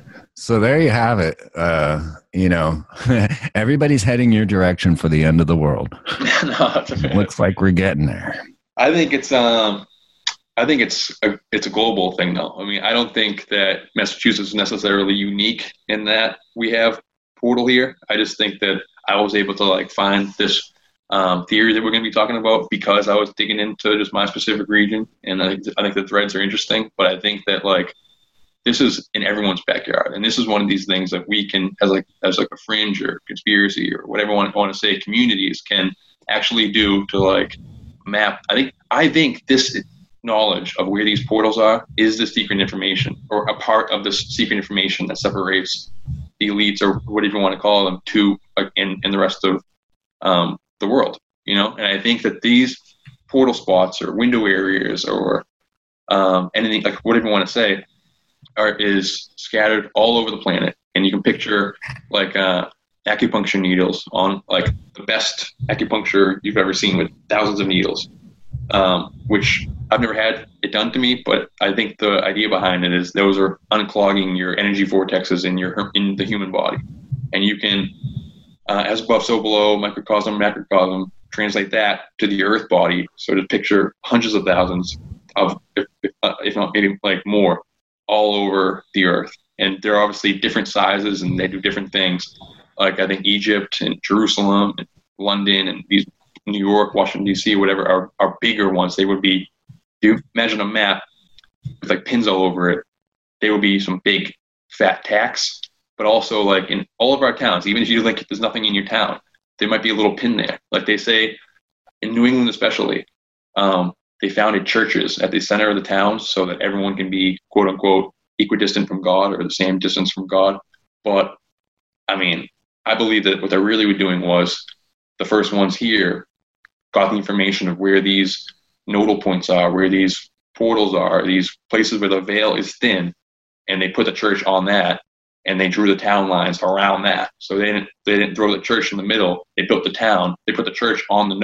So there you have it. Uh, you know, everybody's heading your direction for the end of the world. No, it's okay. Looks like we're getting there. I think it's um, I think it's a, it's a global thing though. I mean, I don't think that Massachusetts is necessarily unique in that we have portal here. I just think that I was able to like find this um, theory that we're going to be talking about because I was digging into just my specific region, and I think I think the threads are interesting. But I think that like this is in everyone's backyard, and this is one of these things that we can, as like as like a fringe or conspiracy or whatever I want, want to say, communities can actually do to like map. I think I think this knowledge of where these portals are is the secret information, or a part of the secret information that separates the elites, or whatever you want to call them, to like in, in the rest of um, the world. You know, and I think that these portal spots or window areas or um, anything like whatever you want to say are is scattered all over the planet, and you can picture like uh, acupuncture needles on like the best acupuncture you've ever seen with thousands of needles, um, which I've never had it done to me, but I think the idea behind it is those are unclogging your energy vortexes in your in the human body, and you can, uh, as above, so below, microcosm, macrocosm, translate that to the Earth body. So to picture hundreds of thousands of, if, if, uh, if not maybe like more, all over the Earth, and they're obviously different sizes, and they do different things. Like I think Egypt and Jerusalem and London and these New York, Washington D C, whatever are, are bigger ones. They would be. You imagine a map with like pins all over it. They would be some big fat tacks, but also like in all of our towns, even if you think there's nothing in your town, there might be a little pin there. Like they say in New England, especially, um, they founded churches at the center of the towns so that everyone can be quote unquote equidistant from God or the same distance from God. But I mean, I believe that what they really were doing was the first ones here got the information of where these nodal points are, where these portals are, these places where the veil is thin, and they put the church on that, and they drew the town lines around that. So they didn't they didn't throw the church in the middle. They built the town. They put the church on the node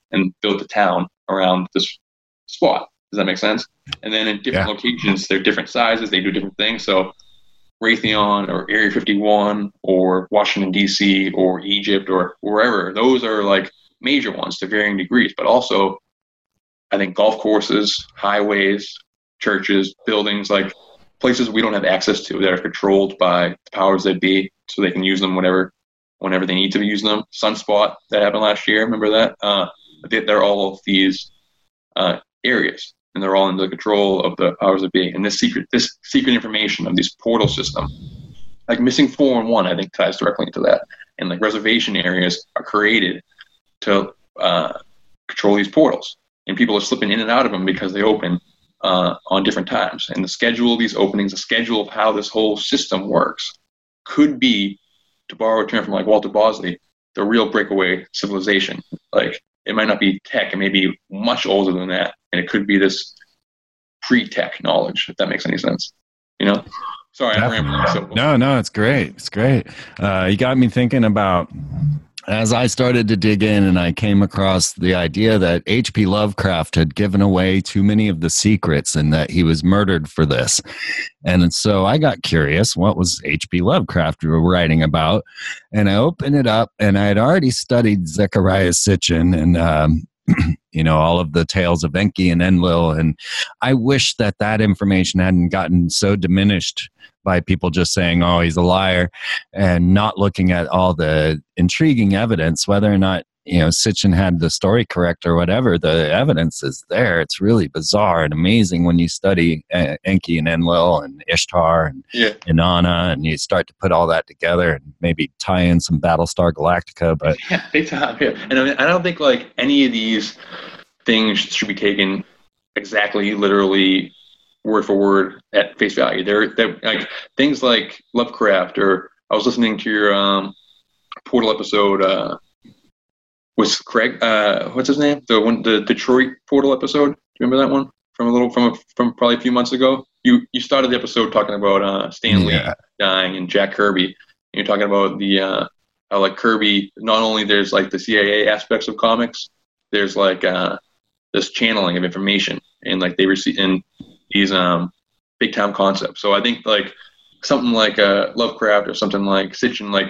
and built a town around this spot. Does that make sense? And then in different Yeah. locations, they're different sizes. They do different things. So Raytheon or Area fifty-one or Washington, D C or Egypt or wherever, those are like major ones to varying degrees. But also, I think golf courses, highways, churches, buildings, like places we don't have access to that are controlled by the powers that be, so they can use them whenever, whenever they need to use them. Sunspot that happened last year, remember that? Uh, they, they're all of these uh, areas, and they're all in the control of the powers that be. And this secret, this secret information of this portal system, like Missing four one one, I think ties directly into that. And like reservation areas are created to uh, control these portals, and people are slipping in and out of them because they open uh, on different times. And the schedule of these openings, the schedule of how this whole system works, could be, to borrow a term from like Walter Bosley, the real breakaway civilization. Like, it might not be tech, it may be much older than that, and it could be this pre-tech knowledge, if that makes any sense. You know? Sorry, I'm rambling. So. No, no, it's great. It's great. Uh, you got me thinking about, as I started to dig in and I came across the idea that H P Lovecraft had given away too many of the secrets and that he was murdered for this. And so I got curious, what was H P Lovecraft writing about? And I opened it up, and I had already studied Zecharia Sitchin and, um, you know, all of the tales of Enki and Enlil. And I wish that that information hadn't gotten so diminished by people just saying, oh, he's a liar, and not looking at all the intriguing evidence, whether or not, you know, Sitchin had the story correct or whatever. The evidence is there. It's really bizarre and amazing when you study uh, Enki and Enlil and Ishtar and Yeah. Inanna, and you start to put all that together and maybe tie in some Battlestar Galactica. But Yeah, big time. Yeah. And I, mean, I don't think like any of these things should be taken exactly, literally, word for word at face value. They're, they're like things like Lovecraft, or I was listening to your um, Portal episode. Uh, was Craig? Uh, what's his name? The one, the Detroit Portal episode. Do you remember that one from a little from a, from probably a few months ago? You you started the episode talking about uh, Stan Lee Yeah. dying and Jack Kirby. And you're talking about the uh, how like Kirby. Not only there's like the C I A aspects of comics, there's like uh, this channeling of information, and like they receive and these um big time concepts. So I think like something like uh, Lovecraft or something like Sitchin, like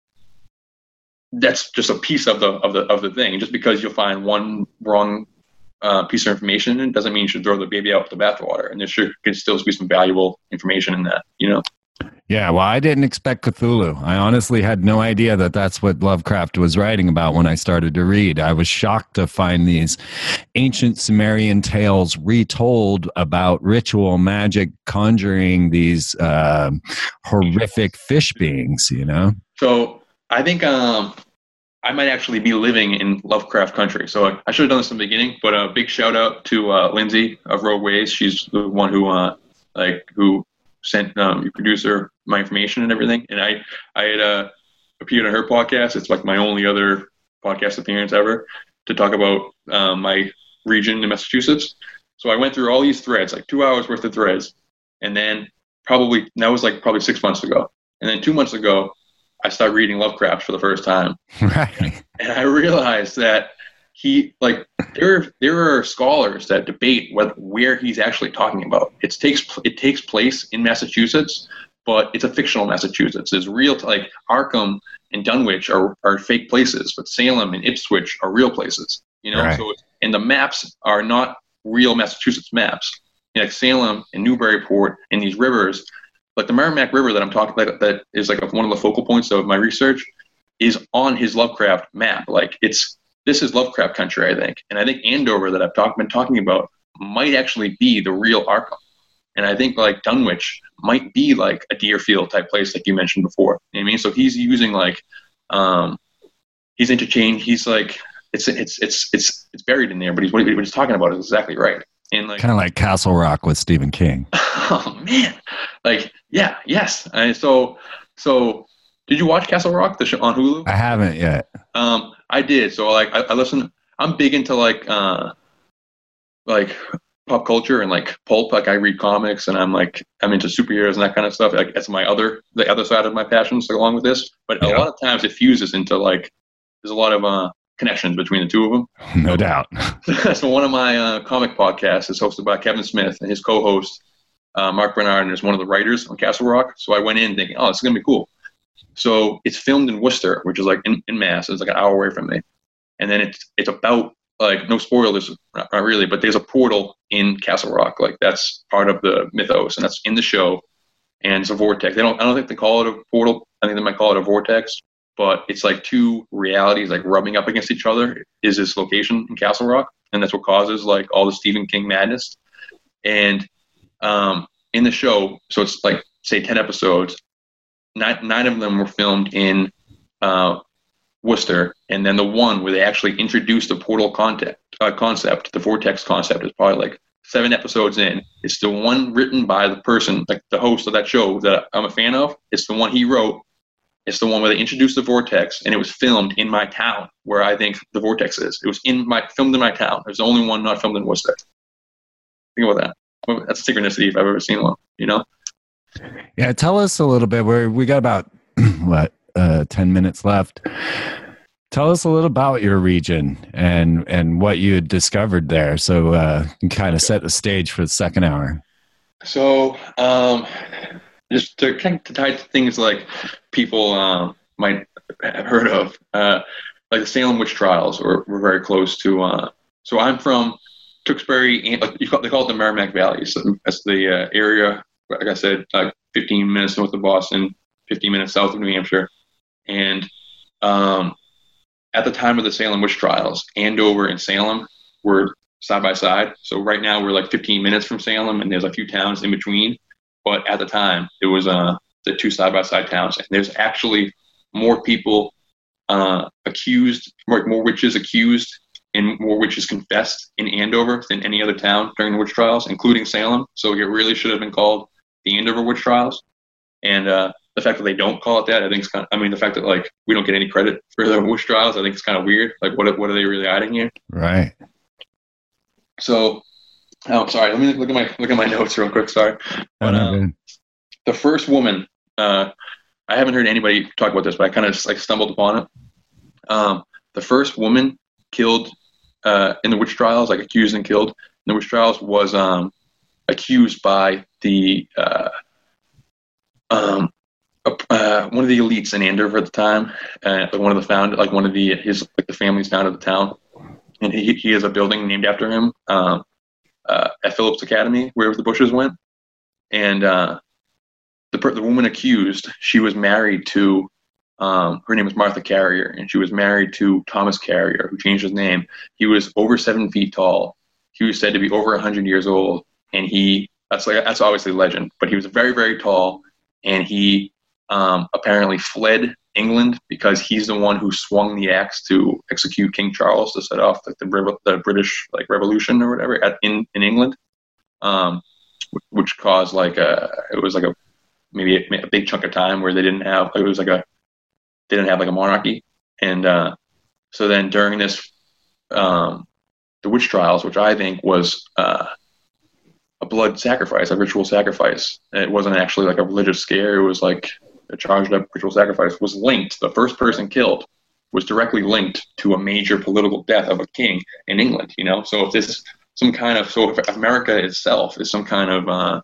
that's just a piece of the of the of the thing. Just because you'll find one wrong uh, piece of information, it doesn't mean you should throw the baby out with the bathwater. And there should can still be some valuable information in that, you know. yeah, well, I didn't expect Cthulhu. I honestly had no idea that that's what Lovecraft was writing about when I started to read. I was shocked to find these ancient Sumerian tales retold about ritual magic conjuring these uh, horrific fish beings, you know? So I think um, I might actually be living in Lovecraft country. So I, I should have done this in the beginning, but a big shout out to uh, Lindsay of Rogue Ways. She's the one who uh, like who sent um, your producer my information and everything. And I I had uh, appeared on her podcast. It's like my only other podcast appearance ever to talk about um, my region in Massachusetts. So I went through all these threads, like two hours worth of threads, and then probably that was like probably six months ago. And then two months ago, I started reading Lovecraft for the first time. Right. And I realized that he, like, there, there are scholars that debate what, where he's actually talking about. It takes, it takes place in Massachusetts, but it's a fictional Massachusetts. It's real, like, Arkham and Dunwich are, are fake places, but Salem and Ipswich are real places, you know? Right. So, and the maps are not real Massachusetts maps. You know, like Salem and Newburyport and these rivers, like the Merrimack River that I'm talking about, that is like one of the focal points of my research, is on his Lovecraft map. Like it's, this is Lovecraft country, I think. And I think Andover that I've talk, been talking about might actually be the real Arkham. And I think like Dunwich might be like a Deerfield type place, like you mentioned before. You know what I mean? So he's using like, um, he's interchanged. He's like, it's, it's, it's, it's, it's buried in there, but he's, what he's talking about is exactly right. And like, Kind of like Castle Rock with Stephen King. oh man, like, yeah, yes. And so, so did you watch Castle Rock, the show on Hulu? I haven't yet. Um, I did. So like, I, I listen, I'm big into like, uh, like pop culture and like pulp. Like I read comics and I'm like, I'm into superheroes and that kind of stuff. Like that's my other, the other side of my passions along with this. But Yeah. a lot of times it fuses into like, there's a lot of, uh, connections between the two of them. No doubt. So one of my uh, comic podcasts is hosted by Kevin Smith, and his co-host uh, Mark Bernard is one of the writers on Castle Rock. So I went in thinking, oh, this is gonna be cool. So it's filmed in Worcester, which is like in, in Mass. It's like an hour away from me, and then it's it's about like no spoilers, not, not really, but there's a portal in Castle Rock. Like that's part of the mythos, and that's in the show. And it's a vortex. They don't. I don't think they call it a portal. I think they might call it a vortex. But it's like two realities like rubbing up against each other. Is this location in Castle Rock, and that's what causes like all the Stephen King madness. And um, in the show, so it's like say ten episodes. Nine nine of them were filmed in uh, Worcester, and then the one where they actually introduced the portal concept, uh, concept, the vortex concept, is probably like seven episodes in. It's the one written by the person, like the host of that show that I'm a fan of. It's the one he wrote. It's the one where they introduced the vortex, and it was filmed in my town where I think the vortex is. It was in my filmed in my town. It was the only one not filmed in Worcester. Think about that. Well, that's synchronicity if I've ever seen one. You know? Yeah. Tell us a little bit. Where we got about what uh, ten minutes left. Tell us a little about your region and and what you had discovered there, so uh, you can kind of set the stage for the second hour. So, um, just to kind of to tie to things like people um, might have heard of, uh, like the Salem witch trials, were, were very close to. Uh, so I'm from Tewksbury, and like you call, they call it the Merrimack Valley. So that's the uh, area. Like I said, like fifteen minutes north of Boston, fifteen minutes south of New Hampshire, and um, at the time of the Salem witch trials, Andover and Salem were side by side. So right now we're like fifteen minutes from Salem, and there's a few towns in between. But at the time, it was uh, the two side by side towns. And there's actually more people uh, accused, more, more witches accused, and more witches confessed in Andover than any other town during the witch trials, including Salem. So it really should have been called the Andover witch trials. And uh, the fact that they don't call it that, I think it's kind of, I mean, the fact that like we don't get any credit for the witch trials, I think it's kind of weird. Like, what what are they really hiding here? Right. So, oh, sorry. Let me look at my look at my notes real quick. Sorry. But, um, the first woman, uh, I haven't heard anybody talk about this, but I kind of just like stumbled upon it. Um, the first woman killed uh, in the witch trials, like accused and killed in the witch trials, was um, accused by the uh, um. Uh, one of the elites in Andover at the time, uh, like one of the found, like one of the his like the families founded the town, and he he has a building named after him um, uh, at Phillips Academy, where the Bushes went. And uh, the the woman accused, she was married to, um, her name was Martha Carrier, and she was married to Thomas Carrier, who changed his name. He was over seven feet tall. He was said to be over a hundred years old, and he that's like that's obviously legend, but he was very very tall, and he. Um, apparently fled England because he's the one who swung the axe to execute King Charles to set off like the, the British like Revolution or whatever at, in in England, um, which caused like a it was like a maybe a, a big chunk of time where they didn't have it was like a they didn't have like a monarchy, and uh, so then during this um, the witch trials, which I think was uh, a blood sacrifice, a ritual sacrifice. It wasn't actually like a religious scare. It was like a charged up ritual sacrifice was linked. The first person killed was directly linked to a major political death of a king in England, you know? So if this is some kind of, so if America itself is some kind of, uh,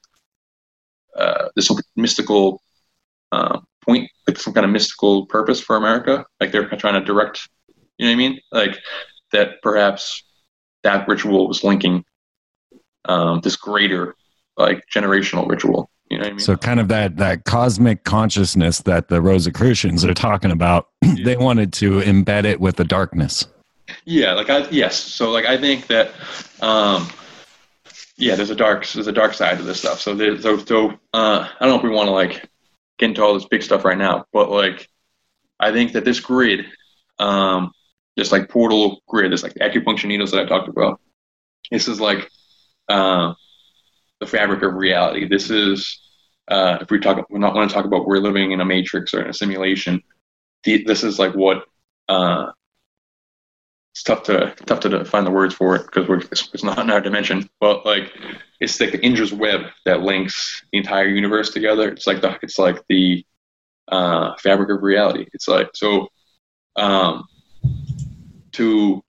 uh, there's some mystical uh, point, like some kind of mystical purpose for America, like they're trying to direct, you know what I mean? Like that perhaps that ritual was linking um, this greater like generational ritual. You know what I mean? So kind of that, that cosmic consciousness that the Rosicrucians are talking about, yeah. They wanted to embed it with the darkness. Yeah, like I yes. So like I think that um, yeah, there's a dark there's a dark side to this stuff. So there's so, so uh, I don't know if we want to like get into all this big stuff right now, but like I think that this grid, um, this like portal grid, this like acupuncture needles that I talked about, this is like uh, the fabric of reality. This is, uh, if we talk, we not want to talk about we're living in a matrix or in a simulation. The, this is like what, uh, it's tough to tough to find the words for it because we're it's, it's not in our dimension. But like, it's like the Indra's web that links the entire universe together. It's like the it's like the uh, fabric of reality. It's like so. Um, to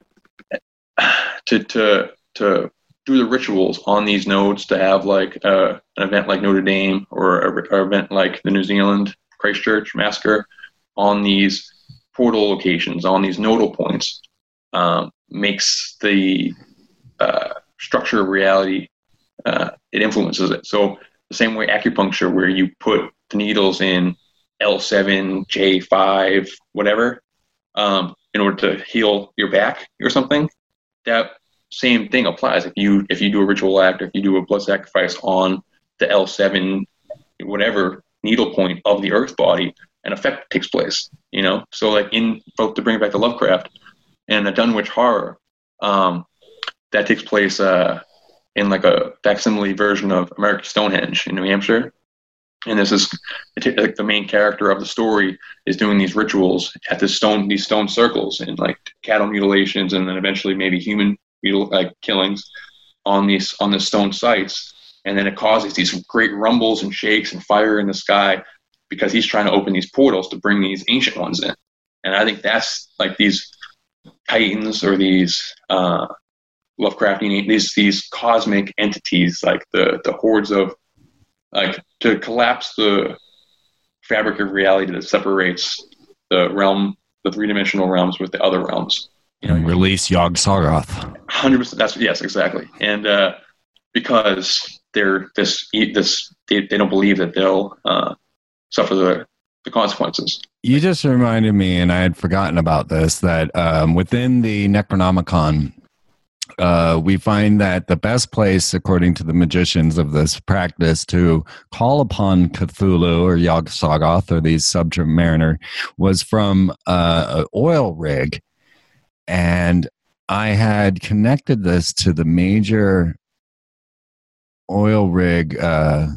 to to to do the rituals on these nodes, to have like uh, an event like Notre Dame, or an event like the New Zealand Christchurch massacre, on these portal locations, on these nodal points, um, makes the uh, structure of reality, uh, it influences it. So the same way acupuncture, where you put the needles in L seven, J five, whatever, um, in order to heal your back or something, that same thing applies. If you if you do a ritual act, or if you do a blood sacrifice on the L seven, whatever needle point of the earth body, an effect takes place. You know, so like in to bring it back to Lovecraft and the Dunwich Horror, um, that takes place uh, in like a facsimile version of American Stonehenge in New Hampshire. And this is like the main character of the story is doing these rituals at this stone, these stone circles, and like cattle mutilations, and then eventually maybe human mutil- like killings on these on the stone sites. And then it causes these great rumbles and shakes and fire in the sky, because he's trying to open these portals to bring these ancient ones in. And I think that's like these titans, or these uh, Lovecraftian, these these cosmic entities, like the the hordes of, like, to collapse the fabric of reality that separates the realm, the three-dimensional realms, with the other realms. You know, and release Yog-Sothoth. one hundred percent. That's yes, exactly. And uh, because they're this this they, they don't believe that they'll uh, suffer the the consequences. You just reminded me, and I had forgotten about this, that um, within the Necronomicon, Uh, we find that the best place, according to the magicians of this practice, to call upon Cthulhu or Yog-Sothoth, or these submariner, was from uh, an oil rig. And I had connected this to the major oil rig uh,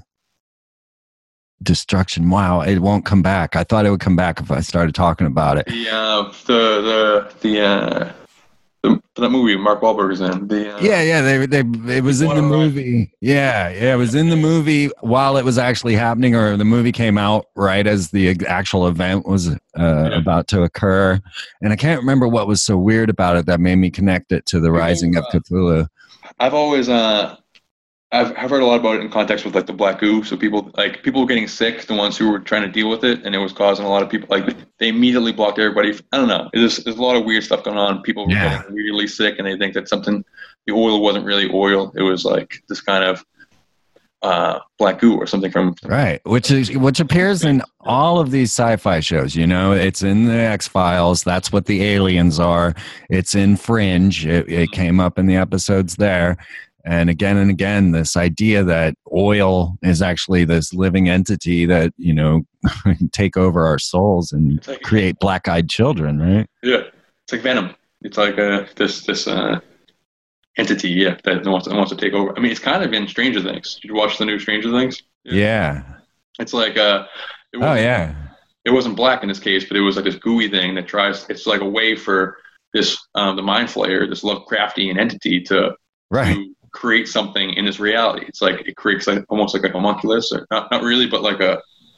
destruction. Wow, it won't come back. I thought it would come back if I started talking about it. The uh, the the the. Uh... The, that movie Mark Wahlberg is in. The, uh, yeah, yeah, they they it was in the movie. Yeah, yeah, it was in the movie while it was actually happening, or the movie came out right as the actual event was uh, yeah. about to occur. And I can't remember what was so weird about it that made me connect it to the rising of Cthulhu. I've always uh, I've I've heard a lot about it in context with like the black goo. So people like people were getting sick, the ones who were trying to deal with it, and it was causing a lot of people, like, they immediately blocked everybody. I don't know. There's there's a lot of weird stuff going on. People were yeah. getting really sick, and they think that something, the oil wasn't really oil. It was like this kind of uh, black goo or something from right, which is which appears in all of these sci-fi shows. You know, it's in the X-Files. That's what the aliens are. It's in Fringe. It, it came up in the episodes there. And again and again, this idea that oil is actually this living entity that, you know, take over our souls and like, create black-eyed children, right? Yeah, it's like Venom. It's like uh, this this uh, entity, yeah, that wants, that wants to take over. I mean, it's kind of in Stranger Things. Did you watch the new Stranger Things? Yeah. yeah. It's like uh, it oh yeah. It wasn't black in this case, but it was like this gooey thing that tries. It's like a way for this um, the Mind Flayer, this Lovecraftian entity, to right. To, create something in this reality. It's like it creates like almost like a homunculus, or not not really, but like a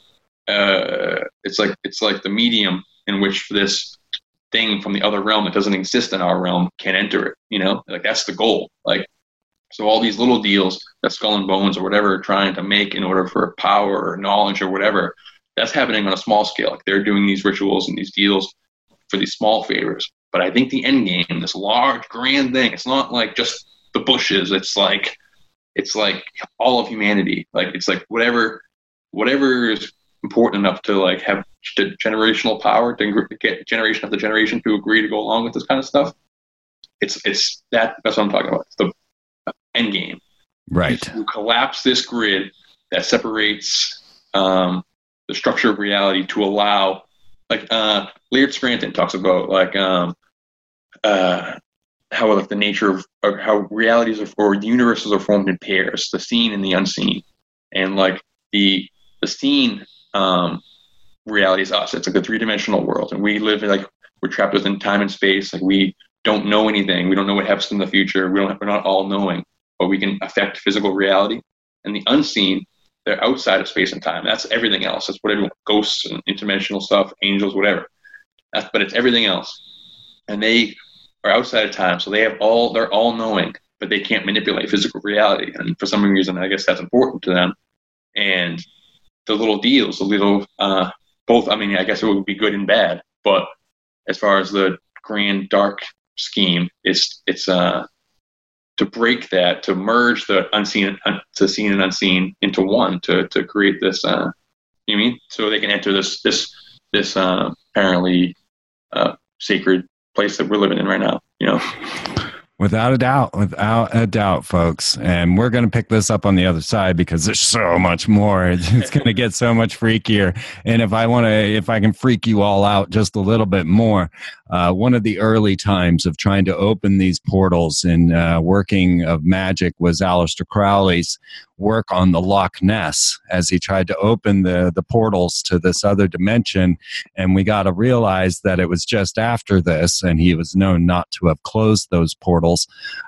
uh it's like it's like the medium in which this thing from the other realm that doesn't exist in our realm can enter it, you know? Like that's the goal. Like, so all these little deals that Skull and Bones or whatever are trying to make in order for power or knowledge or whatever, that's happening on a small scale. Like they're doing these rituals and these deals for these small favors. But I think the end game, this large grand thing, it's not like just the bushes. It's like, it's like all of humanity. Like it's like whatever, whatever is important enough to like have generational power to get generation after generation to agree to go along with this kind of stuff. It's it's that that's what I'm talking about. It's the end game. Right. To collapse this grid that separates um, the structure of reality to allow, like uh, Laird Scranton talks about, like um, uh, how like the nature of or how realities are, or universes are formed in pairs, the seen and the unseen, and like the the seen um, reality is us. It's like a three dimensional world, and we live in, like we're trapped within time and space. Like we don't know anything. We don't know what happens in the future. We don't. We're not all knowing, but we can affect physical reality. And the unseen, they're outside of space and time. That's everything else. That's what everyone, ghosts and interdimensional stuff, angels, whatever. That's, but it's everything else. And they are outside of time, so they have all they're all knowing, but they can't manipulate physical reality. And for some reason, I guess that's important to them. And the little deals, the little uh, both. I mean, I guess it would be good and bad, but as far as the grand dark scheme, it's it's uh to break that, to merge the unseen, un, to seen and unseen into one, to to create this. Uh, you know what I mean? So they can enter this this this uh, apparently uh, sacred place that we're living in right now. You know. Without a doubt, without a doubt, folks. And we're going to pick this up on the other side because there's so much more. It's going to get so much freakier. And if I want to, if I can freak you all out just a little bit more, uh, one of the early times of trying to open these portals and uh, working of magic was Aleister Crowley's work on the Loch Ness as he tried to open the, the portals to this other dimension. And we got to realize that it was just after this, and he was known not to have closed those portals.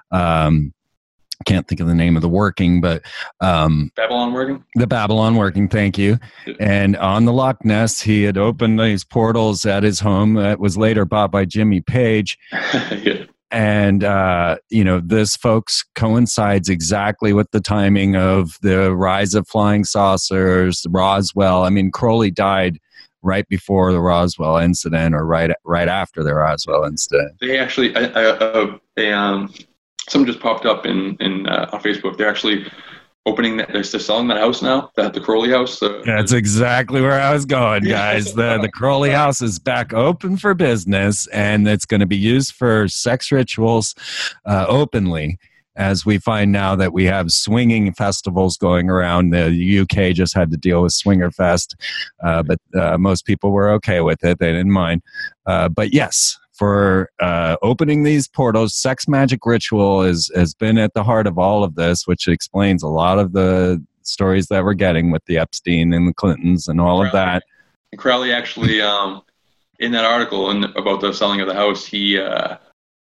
Um, can't think of the name of the working, but um, Babylon working? The Babylon working, thank you. And on the Loch Ness, he had opened these portals at his home that was later bought by Jimmy Page. Yeah. And, uh, you know, this, folks, coincides exactly with the timing of the rise of flying saucers, Roswell. I mean, Crowley died right before the Roswell incident, or right right after the Roswell incident. They actually, I, I, uh, they, um, something just popped up in, in uh, on Facebook. They're actually opening that. They're selling that house now, the, the Crowley house. The, That's exactly where I was going, guys. The the Crowley house is back open for business, and it's going to be used for sex rituals uh, openly. As we find now that we have swinging festivals going around. The U K just had to deal with Swinger Fest, uh, but uh, most people were okay with it. They didn't mind. Uh, but yes, for uh, opening these portals, sex magic ritual is, has been at the heart of all of this, which explains a lot of the stories that we're getting with the Epstein and the Clintons and all Crowley, of that. Crowley actually, um, in that article in, about the selling of the house, he... Uh,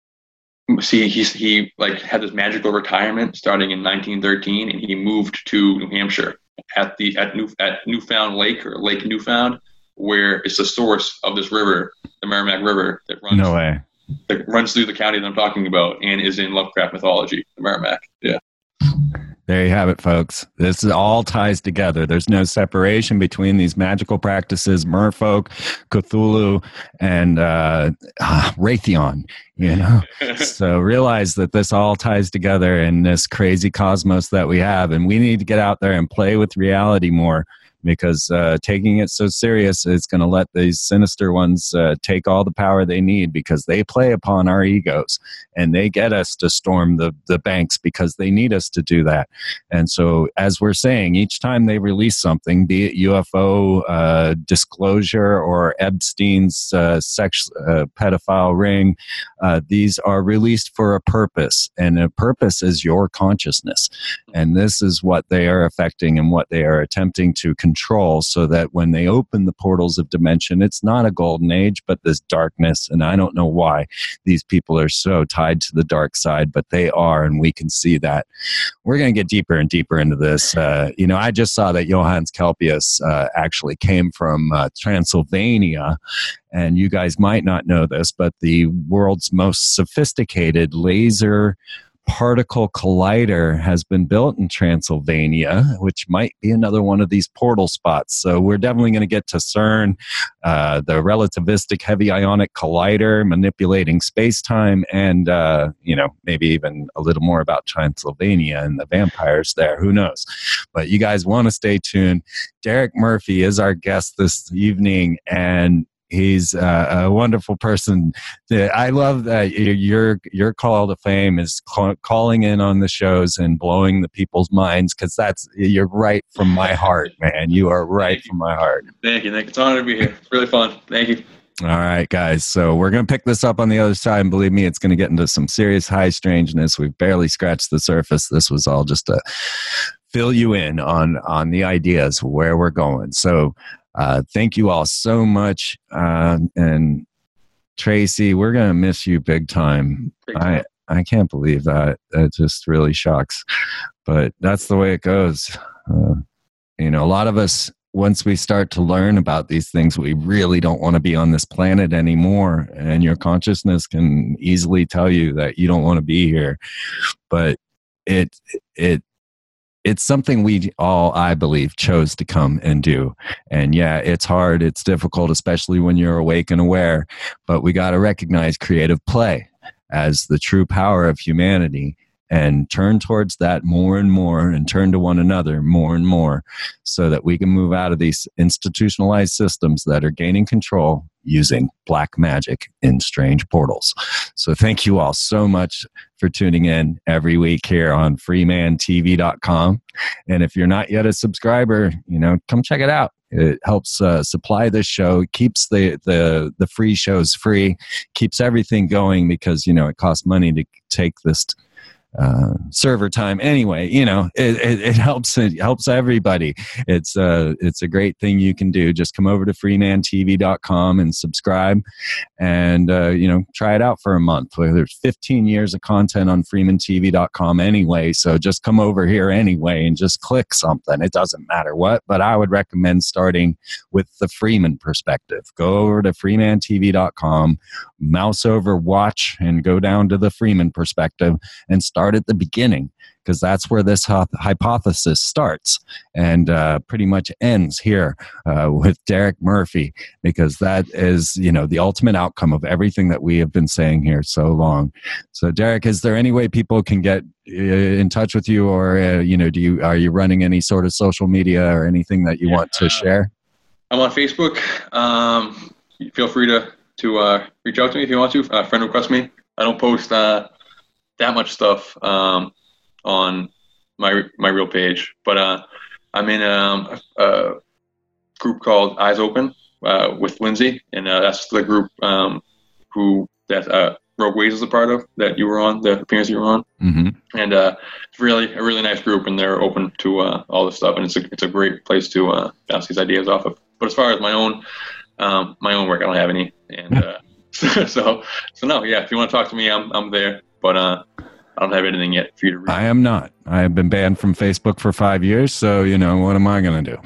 See, he's, he like had this magical retirement starting in nineteen thirteen, and he moved to New Hampshire at the at New at Newfound Lake, or Lake Newfound, where it's the source of this river, the Merrimack River, that runs No way. that runs through the county that I'm talking about, and is in Lovecraft mythology, the Merrimack. Yeah. There you have it, folks. This all ties together. There's no separation between these magical practices, merfolk, Cthulhu, and uh, uh, Raytheon. You know, so realize that this all ties together in this crazy cosmos that we have, and we need to get out there and play with reality more. Because uh, taking it so serious is going to let these sinister ones uh, take all the power they need, because they play upon our egos and they get us to storm the, the banks because they need us to do that. And so, as we're saying, each time they release something, be it U F O uh, disclosure or Epstein's uh, sex uh, pedophile ring, uh, these are released for a purpose, and a purpose is your consciousness. And this is what they are affecting and what they are attempting to control, so that when they open the portals of dimension, it's not a golden age, but this darkness. And I don't know why these people are so tied to the dark side, but they are, and we can see that. We're going to get deeper and deeper into this. Uh, you know, I just saw that Johannes Kelpius uh, actually came from uh, Transylvania. And you guys might not know this, but the world's most sophisticated laser particle collider has been built in Transylvania, which might be another one of these portal spots. So we're definitely going to get to CERN, uh, the relativistic heavy ionic collider, manipulating space-time, and, uh, you know, maybe even a little more about Transylvania and the vampires there. Who knows? But you guys want to stay tuned. Derek Murphy is our guest this evening, and he's uh, a wonderful person. I love that your your call to fame is call, calling in on the shows and blowing the people's minds, because that's you're right from my heart, man. You are right from my heart. Thank you. Thank you. It's an honor to be here. It's really fun. Thank you. All right, guys. So we're going to pick this up on the other side, and believe me, it's going to get into some serious high strangeness. We've barely scratched the surface. This was all just to fill you in on on the ideas where we're going. So Uh, thank you all so much. Uh, and Tracy, we're going to miss you big time. Big time. I, I can't believe that. That just really shocks. But that's the way it goes. Uh, you know, a lot of us once we start to learn about these things, we really don't want to be on this planet anymore. And your consciousness can easily tell you that you don't want to be here. But it, it, it's something we all, I believe, chose to come and do. And yeah, it's hard. It's difficult, especially when you're awake and aware. But we got to recognize creative play as the true power of humanity and turn towards that more and more and turn to one another more and more so that we can move out of these institutionalized systems that are gaining control using black magic in strange portals. So thank you all so much for tuning in every week here on free man T V dot com. And if you're not yet a subscriber, you know, come check it out. It helps uh, supply this show, keeps the, the, the free shows free, keeps everything going because, you know, it costs money to take this t- uh, server time anyway. You know, it, it, it helps, it helps everybody. It's uh it's a great thing you can do. Just come over to free man T V dot com and subscribe and, uh, you know, try it out for a month. There's fifteen years of content on free man T V dot com anyway. So just come over here anyway and just click something. It doesn't matter what, but I would recommend starting with the Freeman perspective. Go over to free man T V dot com, mouse over watch and go down to the Freeman perspective and start Start at the beginning, because that's where this hypothesis starts and uh, pretty much ends here uh, with Derek Murphy, because that is, you know, the ultimate outcome of everything that we have been saying here so long. So, Derek, is there any way people can get uh, in touch with you, or uh, you know, do you are you running any sort of social media or anything that you yeah, want to uh, share? I'm on Facebook. Um, feel free to to uh, reach out to me if you want to. Uh, friend request me. I don't post Uh, that much stuff um, on my my real page, but uh, I'm in um, a, a group called Eyes Open uh, with Lindsay, and uh, that's the group um, who that uh, Rogue Ways is a part of, that you were on, the appearance you were on, mm-hmm. and uh, it's really a really nice group, and they're open to uh, all this stuff, and it's a it's a great place to uh, bounce these ideas off of. But as far as my own um, my own work, I don't have any, and uh, so so no, yeah, if you want to talk to me, I'm I'm there. But uh, I don't have anything yet for you to read. I am not. I have been banned from Facebook for five years, so, you know, what am I going to do?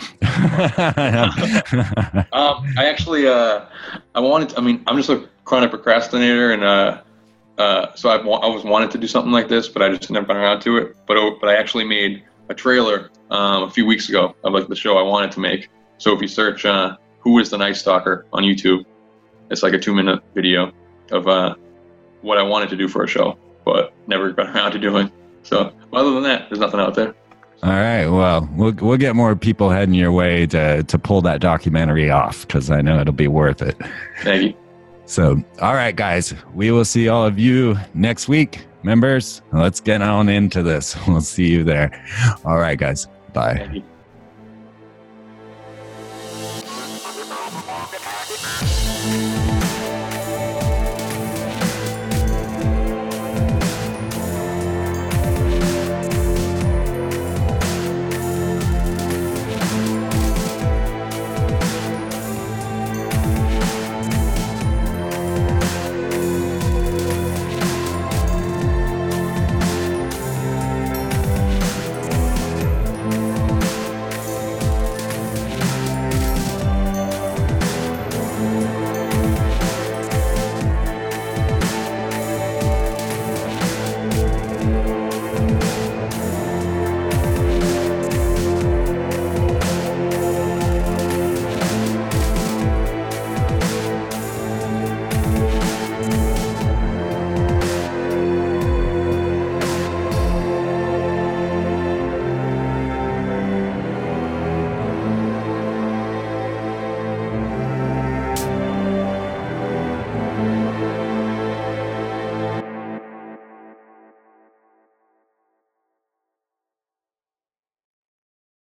um, I actually, uh, I wanted to, I mean, I'm just a chronic procrastinator, and uh, uh, so I've, I always wanted to do something like this, but I just never got around to it. But but I actually made a trailer um, a few weeks ago of like the show I wanted to make. So if you search uh, Who is the Night Stalker on YouTube, it's like a two-minute video of uh, what I wanted to do for a show, but never got around to doing. So other than that, there's nothing out there. All right. Well, we'll we'll get more people heading your way to to pull that documentary off, because I know it'll be worth it. Thank you. So, all right, guys, we will see all of you next week. Members, let's get on into this. We'll see you there. All right, guys. Bye. Thank you.